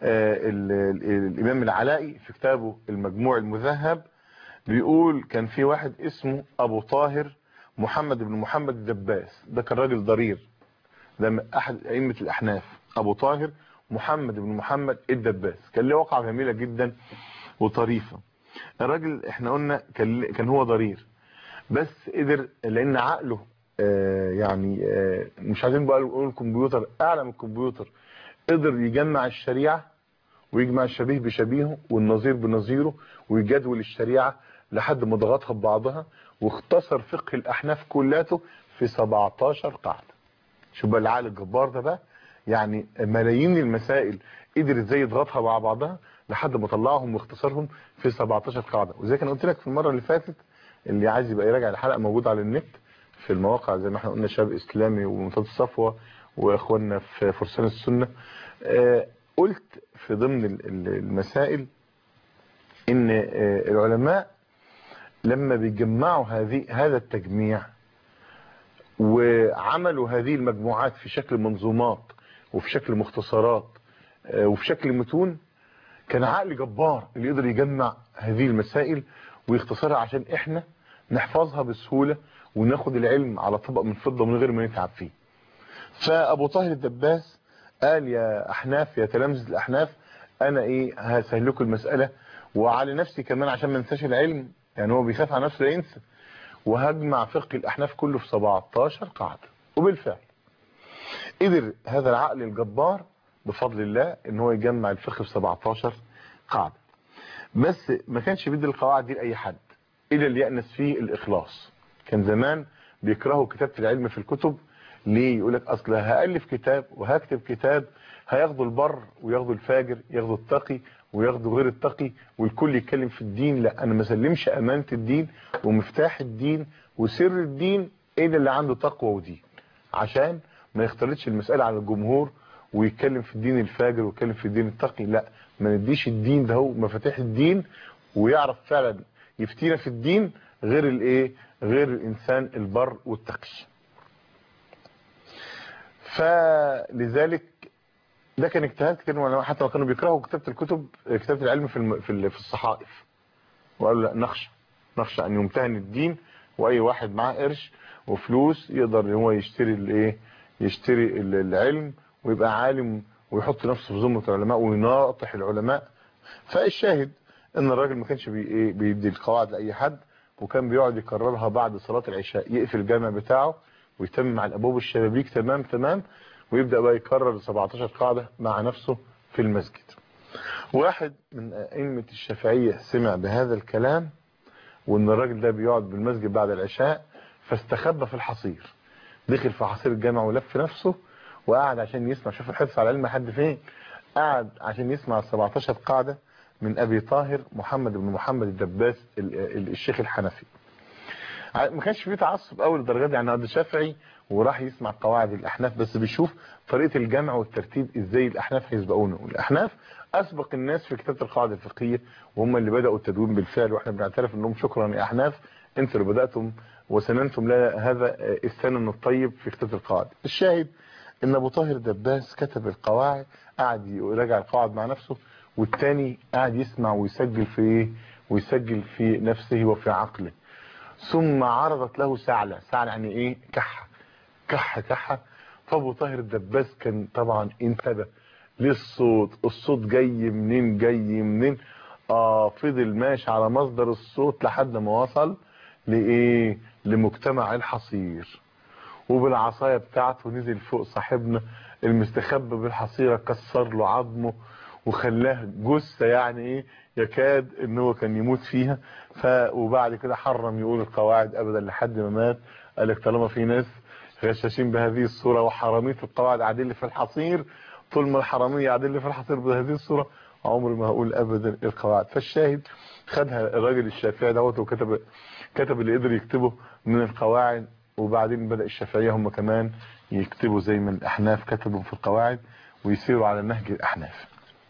الإمام العلائي في كتابه المجموع المذهب، بيقول كان في واحد اسمه أبو طاهر محمد بن محمد الدباس، ده كان راجل ضرير، ده أحد أئمة الأحناف، أبو طاهر محمد بن محمد الدباس. كان له وقعة جميلة جدا وطريفة. الراجل احنا قلنا كان كان هو ضرير، بس قدر لأن عقله آه يعني آه مش عايزين بقى نقول الكمبيوتر، أعلى من الكمبيوتر، قدر يجمع الشريعة ويجمع الشبيه بشبيهه والنظير بنظيره ويجدول الشريعة لحد ما ضغطها ببعضها، واختصر فقه الأحناف كلاته في سبعتاشر قاعدة. شوف بقى العقل الجبار ده بقى، يعني ملايين المسائل قدر ازاي يضغطها مع بعضها لحد ما طلعهم واختصرهم في سبعتاشر قاعدة. وزي كان قلت لك في المرة اللي فاتت، اللي عايز يبقى يراجع الحلقة موجود على النت في المواقع زي ما احنا قلنا، شباب اسلامي ومنتدى الصفوة واخواننا في فرسان السنة. آه قلت في ضمن المسائل ان آه العلماء لما بيجمعوا هذه هذا التجميع وعملوا هذه المجموعات في شكل منظومات وفي شكل مختصرات وفي شكل متون، كان عقل جبار اللي يقدر يجمع هذه المسائل ويختصرها عشان احنا نحفظها بسهولة وناخد العلم على طبق من فضة من غير ما نتعب فيه. فأبو طاهر الدباس قال يا أحناف، يا تلامذة الأحناف، أنا إيه هسهل لكم المسألة وعلى نفسي كمان عشان ما انساش العلم، يعني هو بيخاف على نفسه لا ينسى، وهجمع فقه الأحناف كله في سبعتاشر قاعدة. وبالفعل قدر هذا العقل الجبار بفضل الله ان هو يجمع الفقه في سبعتاشر قاعدة. بس ما كانش بيدي القواعد دي لأي حد إلا اللي يأنس فيه الإخلاص. كان زمان بيكرهوا كتابة العلم في الكتب. ليه؟ يقولك أصل هألف كتاب وهكتب كتاب هياخدوا البر وياخدوا الفاجر، ياخدوا التقي وياخدوا غير التقي، والكل يتكلم في الدين. لا، أنا ما سلمش أمانة الدين ومفتاح الدين وسر الدين إلا اللي عنده تقوى ودين، عشان ما يختلطش المسألة على الجمهور ويتكلم في الدين الفاجر ويتكلم في الدين التقي. لا، ما نديش الدين ده هو مفاتيح الدين ويعرف فعلا يفتينا في الدين غير الايه غير الانسان البر والتقي. فلذلك ده كان اجتهاد كتير من العلماء، حتى كانوا بيكرهوا كتابة الكتب كتابة العلم في الم... في في الصحائف، وقالوا لا، نخشى نخشى ان يمتهن الدين واي واحد معاه قرش وفلوس يقدر ان هو يشتري الايه يشتري العلم ويبقى عالم ويحط نفسه في زمرة العلماء ويناطح العلماء. فالشاهد ان الراجل ما كانش بي ايه بيدي القواعد لاي حد، وكان بيقعد يكررها بعد صلاة العشاء، يقفل الجامع بتاعه ويتمم على الابواب الشبابيك تمام تمام، ويبدأ بقى يكرر سبعتاشر قاعدة مع نفسه في المسجد. واحد من ائمة الشافعية سمع بهذا الكلام وان الراجل ده بيقعد بالمسجد بعد العشاء، فاستخبى في الحصير، دخل في حصير الجامع ولف نفسه وقعد عشان يسمع. شوف الحرص على العلم حد فين، قعد عشان يسمع سبعتاشر قاعدة من ابي طاهر محمد بن محمد الدباس الشيخ الحنفي. ما كانش فيه تعصب اول درجات، يعني قد شافعي وراح يسمع قواعد الاحناف، بس بيشوف طريقة الجمع والترتيب ازاي الاحناف هيسبقونه. والاحناف اسبق الناس في كتابة القواعد الفقهية، وهم اللي بدأوا التدوين بالفعل، واحنا بنعترف انهم شكرا يا احناف انتوا اللي بدأتم وسننتم لنا هذا السنن الطيب في كتابة القواعد. الشاهد ان ابو طاهر دباس كتب القواعد، قعد يراجع القواعد مع نفسه، والتاني قعد يسمع ويسجل في ايه ويسجل في نفسه وفي عقله. ثم عرضت له سعلة. سعلة يعني ايه؟ كحة كحة كحة فابو طاهر الدباس كان طبعا انتبه للصوت، الصوت جاي منين جاي منين اه فضل ماشي على مصدر الصوت لحد ما وصل لايه، لمجتمع الحصير، وبالعصايه بتاعته نزل فوق صاحبنا المستخبي بالحصيره، كسر له عظمه وخلاه جثه يعني ايه يكاد ان هو كان يموت فيها. ف وبعد كده حرم يقول القواعد ابدا لحد ما مات. قال لك طالما في ناس غشاشين بهذه الصوره وحرامين في القواعد قاعدين لي في الحصير، طول ما الحراميه قاعدين لي في الحصير بهذه الصوره عمري ما هقول ابدا القواعد. فالشاهد خدها الراجل الشافعي دوت وكتب كتب اللي قدر يكتبه من القواعد، وبعدين بدأ الشافعية هم كمان يكتبوا زي ما الأحناف كتبوا في القواعد ويسيروا على نهج الأحناف.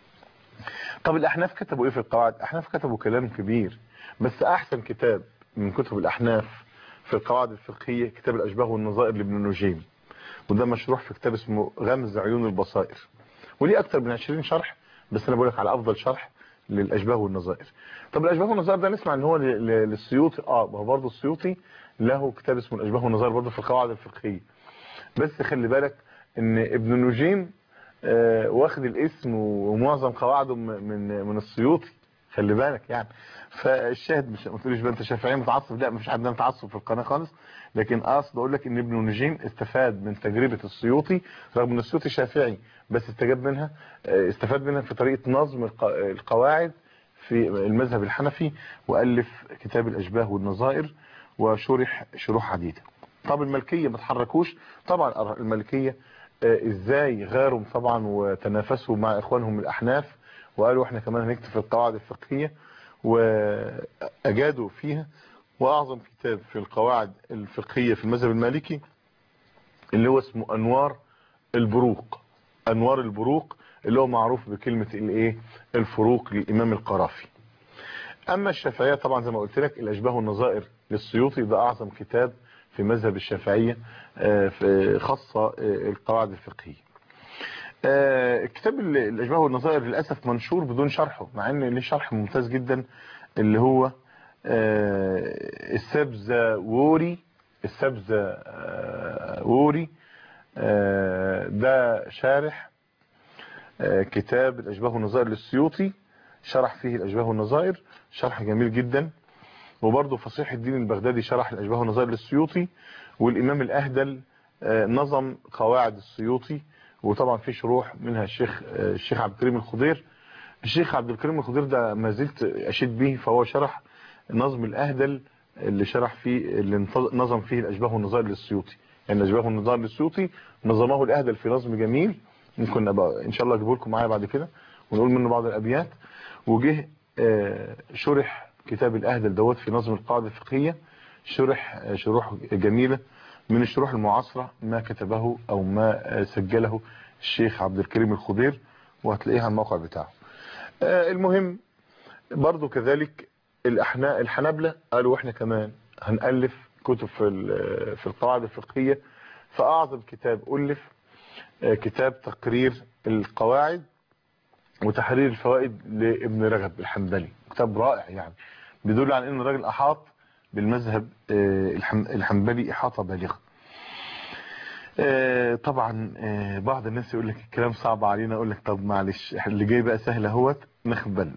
طب الأحناف كتبوا إيه في القواعد؟ الأحناف كتبوا كلام كبير، بس أحسن كتاب من كتب الأحناف في القواعد الفقهية كتاب الأشباه والنظائر لابن نجيم، وده مشروح في كتاب اسمه غمز عيون البصائر، وليه أكتر من عشرين شرح، بس أنا بقولك على أفضل شرح للأشباه والنظائر. طب الأشباه والنظائر ده نسمع ان هو للسيوطي، اه هو برضه السيوطي له كتاب اسمه الأشباه والنظائر برضه في القواعد الفقهية، بس خلي بالك ان ابن نجيم آه واخد الاسم ومعظم قواعده من من السيوطي، خلي بالك يعني. فالشاهد مش ما تقوليش بقى انت شافعي متعصب، لا مفيش حد متعصب في القناه خالص، لكن اقصد اقول لك ان ابن نجيم استفاد من تجربه السيوطي، رغم ان السيوطي شافعي بس استجاب منها استفاد منها في طريقه نظم القواعد في المذهب الحنفي، والف كتاب الاشباه والنظائر وشرح شروح عديده. طب الملكيه ما تحركوش، طبعا الملكيه ازاي غاروا طبعا وتنافسوا مع اخوانهم الاحناف وقالوا احنا كمان هنكتب في القواعد الفقهيه واجادوا فيها. واعظم كتاب في القواعد الفقهيه في المذهب المالكي اللي هو اسمه انوار البروق، انوار البروق اللي هو معروف بكلمه الايه الفروق للامام القرافي. اما الشافعيه طبعا زي ما قلت لك الاشباه والنظائر للسيوطي ده اعظم كتاب في مذهب الشافعيه خاصه القواعد الفقهيه. كتاب الاشباه والنظائر للاسف منشور بدون شرحه، مع ان ليه شرح ممتاز جدا اللي هو السبزوري السبزوري ده شارح كتاب الاشباه والنظائر للسيوطي، شرح فيه الاشباه والنظائر شرح جميل جدا. وبرضه فصيح الدين البغدادي شرح الاشباه والنظائر للسيوطي، والامام الاهدل نظم قواعد السيوطي، وطبعا في شروح منها الشيخ الشيخ عبد الكريم الخضير. الشيخ عبد الكريم الخضير ده ما زلت اشيد به، فهو شرح نظم الاهدل اللي شرح فيه اللي نظم فيه الاشباه والنظائر للسيوطي، يعني الاشباه والنظائر للسيوطي نظمه الاهدل في نظم جميل، ممكن ابقى ان شاء الله اجيبه لكم معايا بعد كده ونقول منه بعض الابيات. وجه شرح كتاب الاهدل دوت في نظم القواعد الفقهيه، شرح شروح جميله من الشروح المعاصره ما كتبه او ما سجله الشيخ عبد الكريم الخضير، وهتلاقيها على الموقع بتاعه. المهم برضو كذلك الاحناء الحنابلة قالوا احنا كمان هنألف كتب في في القواعد الفقهيه، فاعظم كتاب الف كتاب تقرير القواعد وتحرير الفوائد لابن رجب الحنبلي، كتاب رائع يعني بيدل على ان الراجل احاط بالمذهب الحنبلي احاطه بالغه. طبعا بعض الناس يقول لك الكلام صعب علينا، اقول لك طب معلش اللي جاي بقى سهل اهوت نخبل.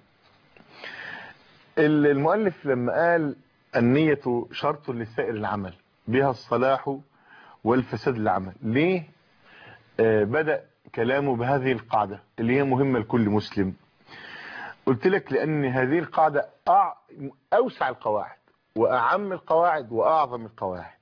المؤلف لما قال النية شرط لسائر العمل بها الصلاح والفساد للعمل، ليه بدأ كلامه بهذه القاعدة اللي هي مهمة لكل مسلم؟ قلت لك لأن هذه القاعدة أوسع القواعد وأعم القواعد وأعظم القواعد،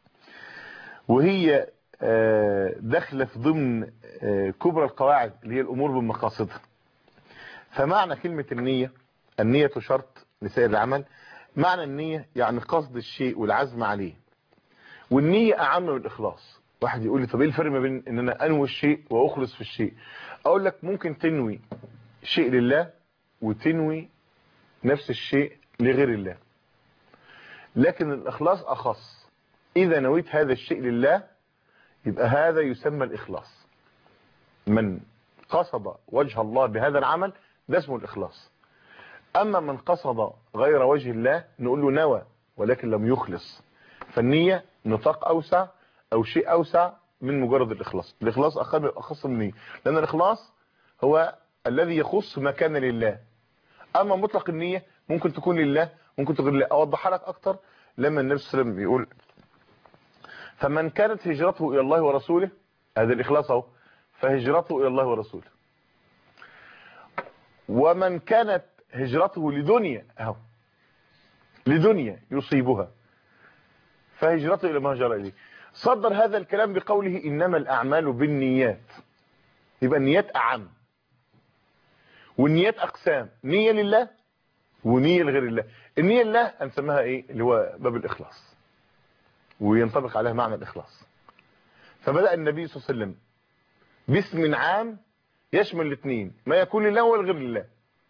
وهي داخله في ضمن كبرى القواعد اللي هي الأمور بمقاصدها. فمعنى كلمة النية، النية شرط لسائر العمل، معنى النية يعني قصد الشيء والعزم عليه، والنية أعم من الإخلاص. واحد يقول لي طب ايه الفرق ما بين ان انا انوي الشيء واخلص في الشيء؟ اقول لك ممكن تنوي شيء لله وتنوي نفس الشيء لغير الله، لكن الاخلاص اخص. اذا نويت هذا الشيء لله يبقى هذا يسمى الاخلاص، من قصد وجه الله بهذا العمل ده اسمه الاخلاص. اما من قصد غير وجه الله نقول له نوى ولكن لم يخلص. فالنية نطاق اوسع او شيء اوسع من مجرد الاخلاص. الاخلاص اخص من النيه، لان الاخلاص هو الذي يخص ما كان لله. اما مطلق النيه ممكن تكون لله ممكن تكون لله. اوضحها لك اكتر لما النبي صلى الله عليه وسلم يقول فمن كانت هجرته الى الله ورسوله، هذا الاخلاص اهو، فهجرته الى الله ورسوله. ومن كانت هجرته لدنيا اهو لدنيا يصيبها فهجرته الى ما هاجر اليه. صدر هذا الكلام بقوله انما الاعمال بالنيات. يبقى النيات اعم، والنيات اقسام، نيه لله ونيه لغير الله. النيه لله هنسميها ايه؟ اللي هو باب الاخلاص، وينطبق عليها معنى الاخلاص. فبدأ النبي صلى الله عليه وسلم باسم عام يشمل الاثنين، ما يكون لله والغير لله،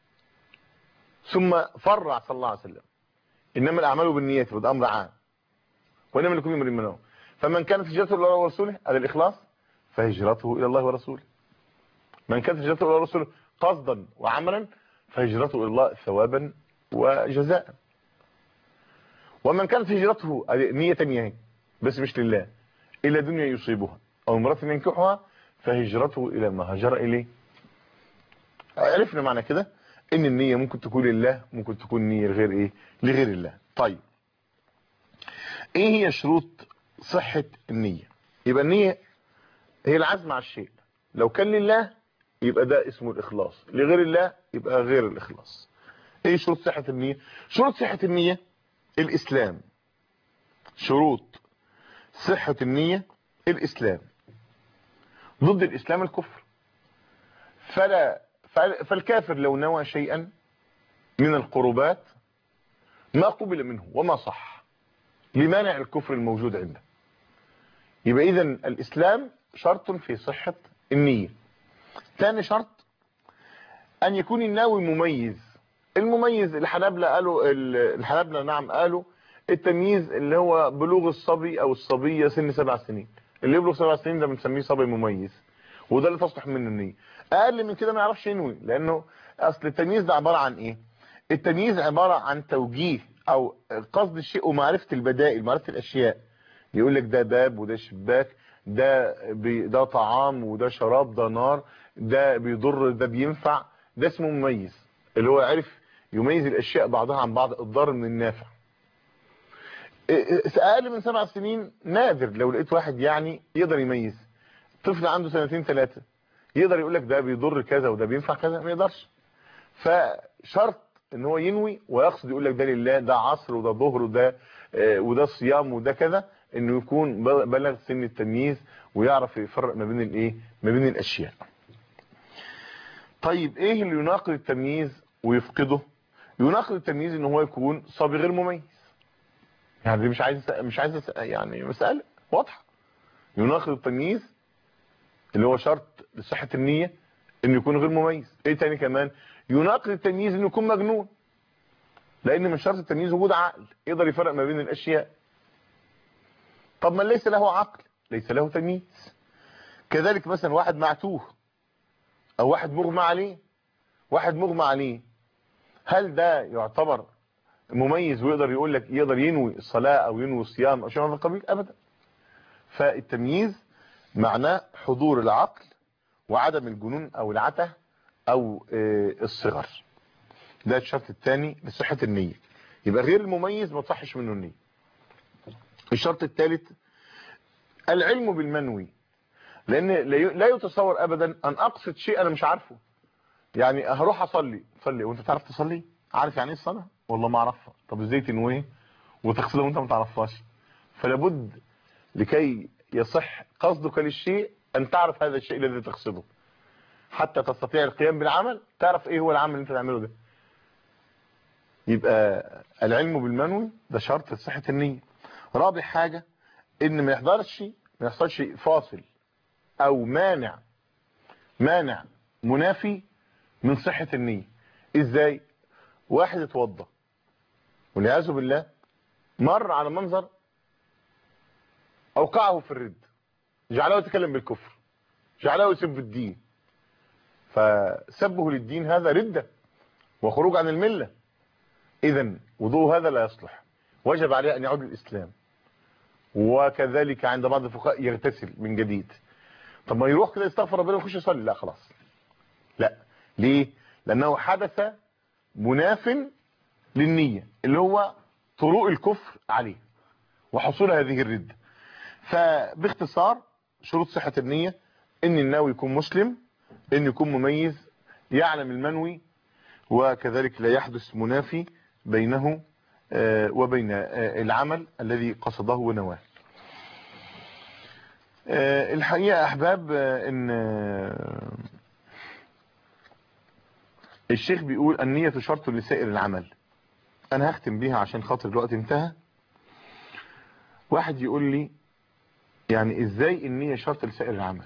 ثم فرع صلى الله عليه وسلم انما الاعمال بالنيات، وده امر عام، وانما لكل امرئ ما نوى. فمن كانت هجرته الى الله ورسوله، هذا الاخلاص، فهجرته الى الله ورسوله. من كانت هجرته الى الله ورسوله قصدا وعملا، فهجرته الى الله ثوابا وجزاء. ومن كانت هجرته نية تانية بس مش لله، الى دنيا يصيبها او امرأة ينكحها، فهجرته الى ما هاجر اليه. عرفنا معنى كده ان النية ممكن تكون لله، ممكن تكون نية لغير ايه؟ لغير الله. طيب ايه هي شروط صحة النية؟ يبقى النية هي العزم على الشيء، لو كان لله يبقى ده اسمه الاخلاص، لغير الله يبقى غير الاخلاص. ايه شروط صحة النية؟ شروط صحة النية الاسلام. شروط صحة النية الاسلام. ضد الاسلام الكفر. فلا فالكافر لو نوى شيئا من القربات ما قبل منه وما صح لمانع الكفر الموجود عنده. يبقى اذن الاسلام شرط في صحة النية. ثاني شرط ان يكون الناوي مميز. المميز الحنابلة قالوا الحنابلة نعم قالوا التمييز اللي هو بلوغ الصبي او الصبية سن سبع سنين. اللي يبلغ سبع سنين ده بنسميه صبي مميز، وده اللي تصلح منه النية. اقل من كده ما يعرفش ينوي، لانه اصل التمييز ده عبارة عن ايه؟ التمييز عبارة عن توجيه او قصد الشيء ومعرفة البدائل، معرفة الاشياء. يقول لك ده باب وده شباك، ده بي ده طعام وده شراب، ده نار، ده بيضر ده بينفع. ده اسمه مميز، اللي هو عرف يميز الاشياء بعضها عن بعض، الضار من النافع. اقل من سبع سنين نادر لو لقيت واحد يعني يقدر يميز. طفل عنده سنتين ثلاثة يقدر يقول لك ده بيضر كذا وده بينفع كذا؟ ما يقدرش. فشرط ان هو ينوي ويقصد يقول لك ده لله، ده عصر وده ظهر وده وده صيام وده كذا، انه يكون بلغ سن التمييز ويعرف يفرق ما بين الايه؟ ما بين الاشياء. طيب ايه اللي يناقض التمييز ويفقده؟ يناقض التمييز ان هو يكون صبي غير مميز. يعني دي مش عايز مش عايز يعني مسألة واضحة. يناقض التمييز اللي هو شرط لصحة النية انه يكون غير مميز. ايه تاني كمان؟ يناقض التمييز انه يكون مجنون، لان من شرط التمييز وجود عقل يقدر يفرق ما بين الاشياء. طب من ليس له عقل ليس له تمييز. كذلك مثلا واحد معتوه او واحد مغمى عليه. واحد مغمى عليه هل ده يعتبر مميز ويقدر يقول لك يقدر ينوي الصلاة او ينوي الصيام او شيء من القبيل؟ ابدا. فالتمييز معناه حضور العقل وعدم الجنون او العته او الصغر. ده الشرط الثاني لصحة النية. يبقى غير المميز ما تصحش منه النية. الشرط الثالث العلم بالمنوي، لان لا يتصور ابدا ان اقصد شيء انا مش عارفه. يعني هروح اصلي، تصلي وانت تعرف تصلي؟ عارف يعني ايه الصلاه؟ والله ما اعرفها. طب ازاي تنويه وتقصدها وانت ما تعرفهاش؟ فلابد لكي يصح قصدك للشيء ان تعرف هذا الشيء الذي تقصده، حتى تستطيع القيام بالعمل تعرف ايه هو العمل اللي انت تعمله ده. يبقى العلم بالمنوي ده شرط لصحة النية. رابع حاجة ان ما يحضرش ما يحصلش فاصل او مانع مانع منافي من صحة النية. ازاي؟ واحد اتوضى والعياذ بالله مر على منظر اوقعه في الرد، جعله يتكلم بالكفر، جعله يسب الدين، فسبه للدين هذا ردة وخروج عن الملة. اذا وضوء هذا لا يصلح، وجب عليه ان يعود للاسلام. وكذلك عند بعض الفقهاء يغتسل من جديد. طب ما يروح كده يستغفر ربنا ويخش يصلي؟ لا خلاص، لا. ليه؟ لانه حدث مناف للنية اللي هو طروء الكفر عليه وحصول هذه الردة. فباختصار شروط صحة النية ان الناوي يكون مسلم، ان يكون مميز، يعلم المنوي، وكذلك لا يحدث منافي بينه وبين العمل الذي قصده ونواه. الحقيقة احباب ان الشيخ بيقول النية شرط لسائر العمل. انا هختم بيها عشان خاطر الوقت انتهى. واحد يقول لي يعني ازاي النية شرط لسائر العمل؟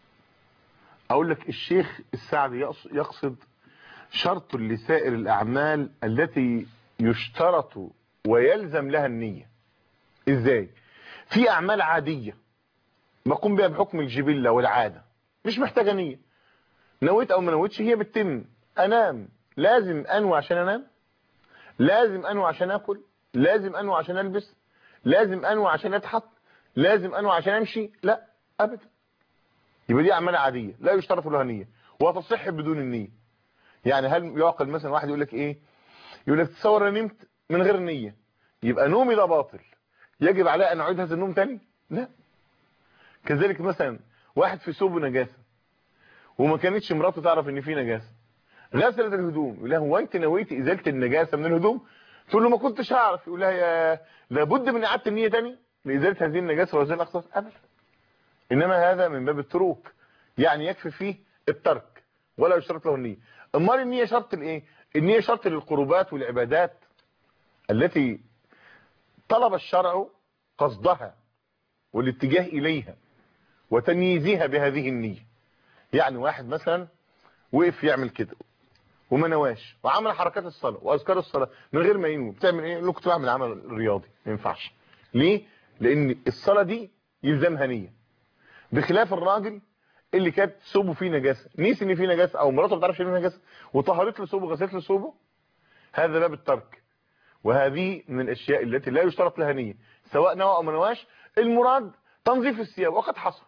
اقول لك الشيخ السعدي يقصد شرط لسائر الاعمال التي يشترط ويلزم لها النية. ازاي؟ في اعمال عادية بقوم بها بحكم الجبلة والعادة مش محتاجة نية، نويت او ما نويتش هي بتتم. انام لازم انوي عشان انام؟ لازم انوي عشان اكل؟ لازم انوي عشان البس؟ لازم انوي عشان اضحك؟ لازم انوي عشان امشي؟ لا ابدا. يبقى دي اعمال عاديه لا يشترط لها نيه وتصح بدون النيه. يعني هل يعقل مثلا واحد يقول لك ايه؟ يقول لك تصور انا نمت من غير نيه يبقى نومي ده باطل، يجب علي ان اعيد هذا النوم تاني؟ لا. كذلك مثلا واحد في ثوبه نجاسه وما كانتش مراته تعرف ان في نجاسه، غسلت الهدوم، يقول لها هو انت نويتي ازاله النجاسه من الهدوم؟ تقول له ما كنتش اعرف. يقول لها يا لابد من اعاده النيه تاني لازاله هذه النجاسه وهذه الاخطار؟ ابدا. انما هذا من باب التروك، يعني يكفي فيه الترك ولا يشترط له النيه. امال النيه شرط لايه؟ النيه شرط للقربات والعبادات التي طلب الشرع قصدها والاتجاه اليها وتمييزها بهذه النيه. يعني واحد مثلا وقف يعمل كده وما نواش وعمل حركات الصلاه واذكار الصلاه من غير ما ينوي، بتعمل ايه؟ لو كنت بعمل عمل رياضي ما ينفعش. ليه؟ لان الصلاه دي يلزمها نيه، بخلاف الراجل اللي كانت ثوبه فيه نجاسه، نسي ان فيه نجاسه او مراته ما بتعرفش ان فيه نجاسه وطهرت له ثوبه غسلت له ثوبه، هذا باب الترك. وهذه من الاشياء التي لا يشترط لها نيه سواء نوى او ما نواش. المراد تنظيف الثياب وقد حصل،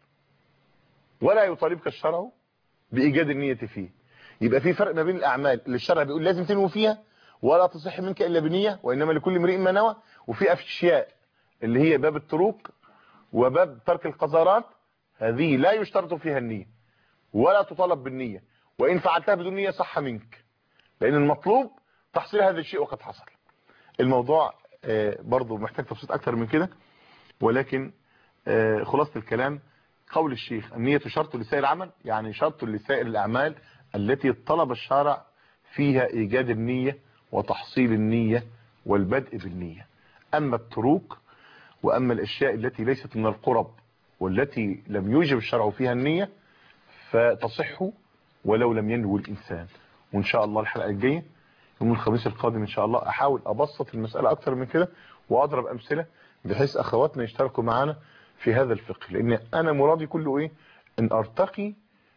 ولا يطالبك الشرع بايجاد النيه فيه. يبقى في فرق ما بين الاعمال اللي الشرع بيقول لازم تنوي فيها ولا تصح منك الا بنيه وانما لكل امرئ ما نوى، وفي اشياء اللي هي باب التروك وباب ترك القذارات هذه لا يشترط فيها النيه ولا تطالب بالنيه، وان فعلتها بدون نيه صح منك، لان المطلوب تحصيل هذا الشيء وقد حصل. الموضوع برضو محتاج تفصيل اكتر من كده، ولكن خلاصة الكلام قول الشيخ النية شرط لسائر العمل، يعني شرط لسائر الاعمال التي طلب الشرع فيها ايجاد النية وتحصيل النية والبدء بالنية. اما التروك واما الاشياء التي ليست من القرب والتي لم يوجب الشرع فيها النية فتصح ولو لم ينوي الانسان. وان شاء الله الحلقة الجاية يوم الخميس القادم ان شاء الله احاول ابسط المسألة اكتر من كده واضرب امثلة بحيث اخواتنا يشتركوا معنا في هذا الفقه، لان انا مرادي كله ايه؟ ان ارتقي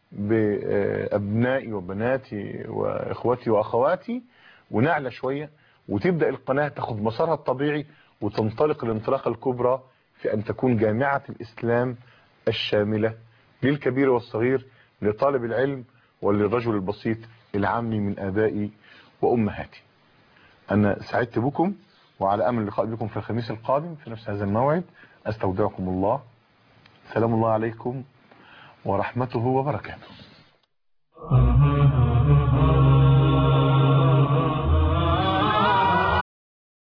بابنائي وبناتي واخواتي واخواتي ونعلى شوية وتبدأ القناة تاخد مسارها الطبيعي وتنطلق الانطلاقة الكبرى في ان تكون جامعة الاسلام الشاملة للكبير والصغير، لطالب العلم وللرجل البسيط العامي من ابائي وامهاتي. انا سعدت بكم وعلى امل اللقاء بكم في الخميس القادم في نفس هذا الموعد. استودعكم الله. سلام الله عليكم ورحمته وبركاته.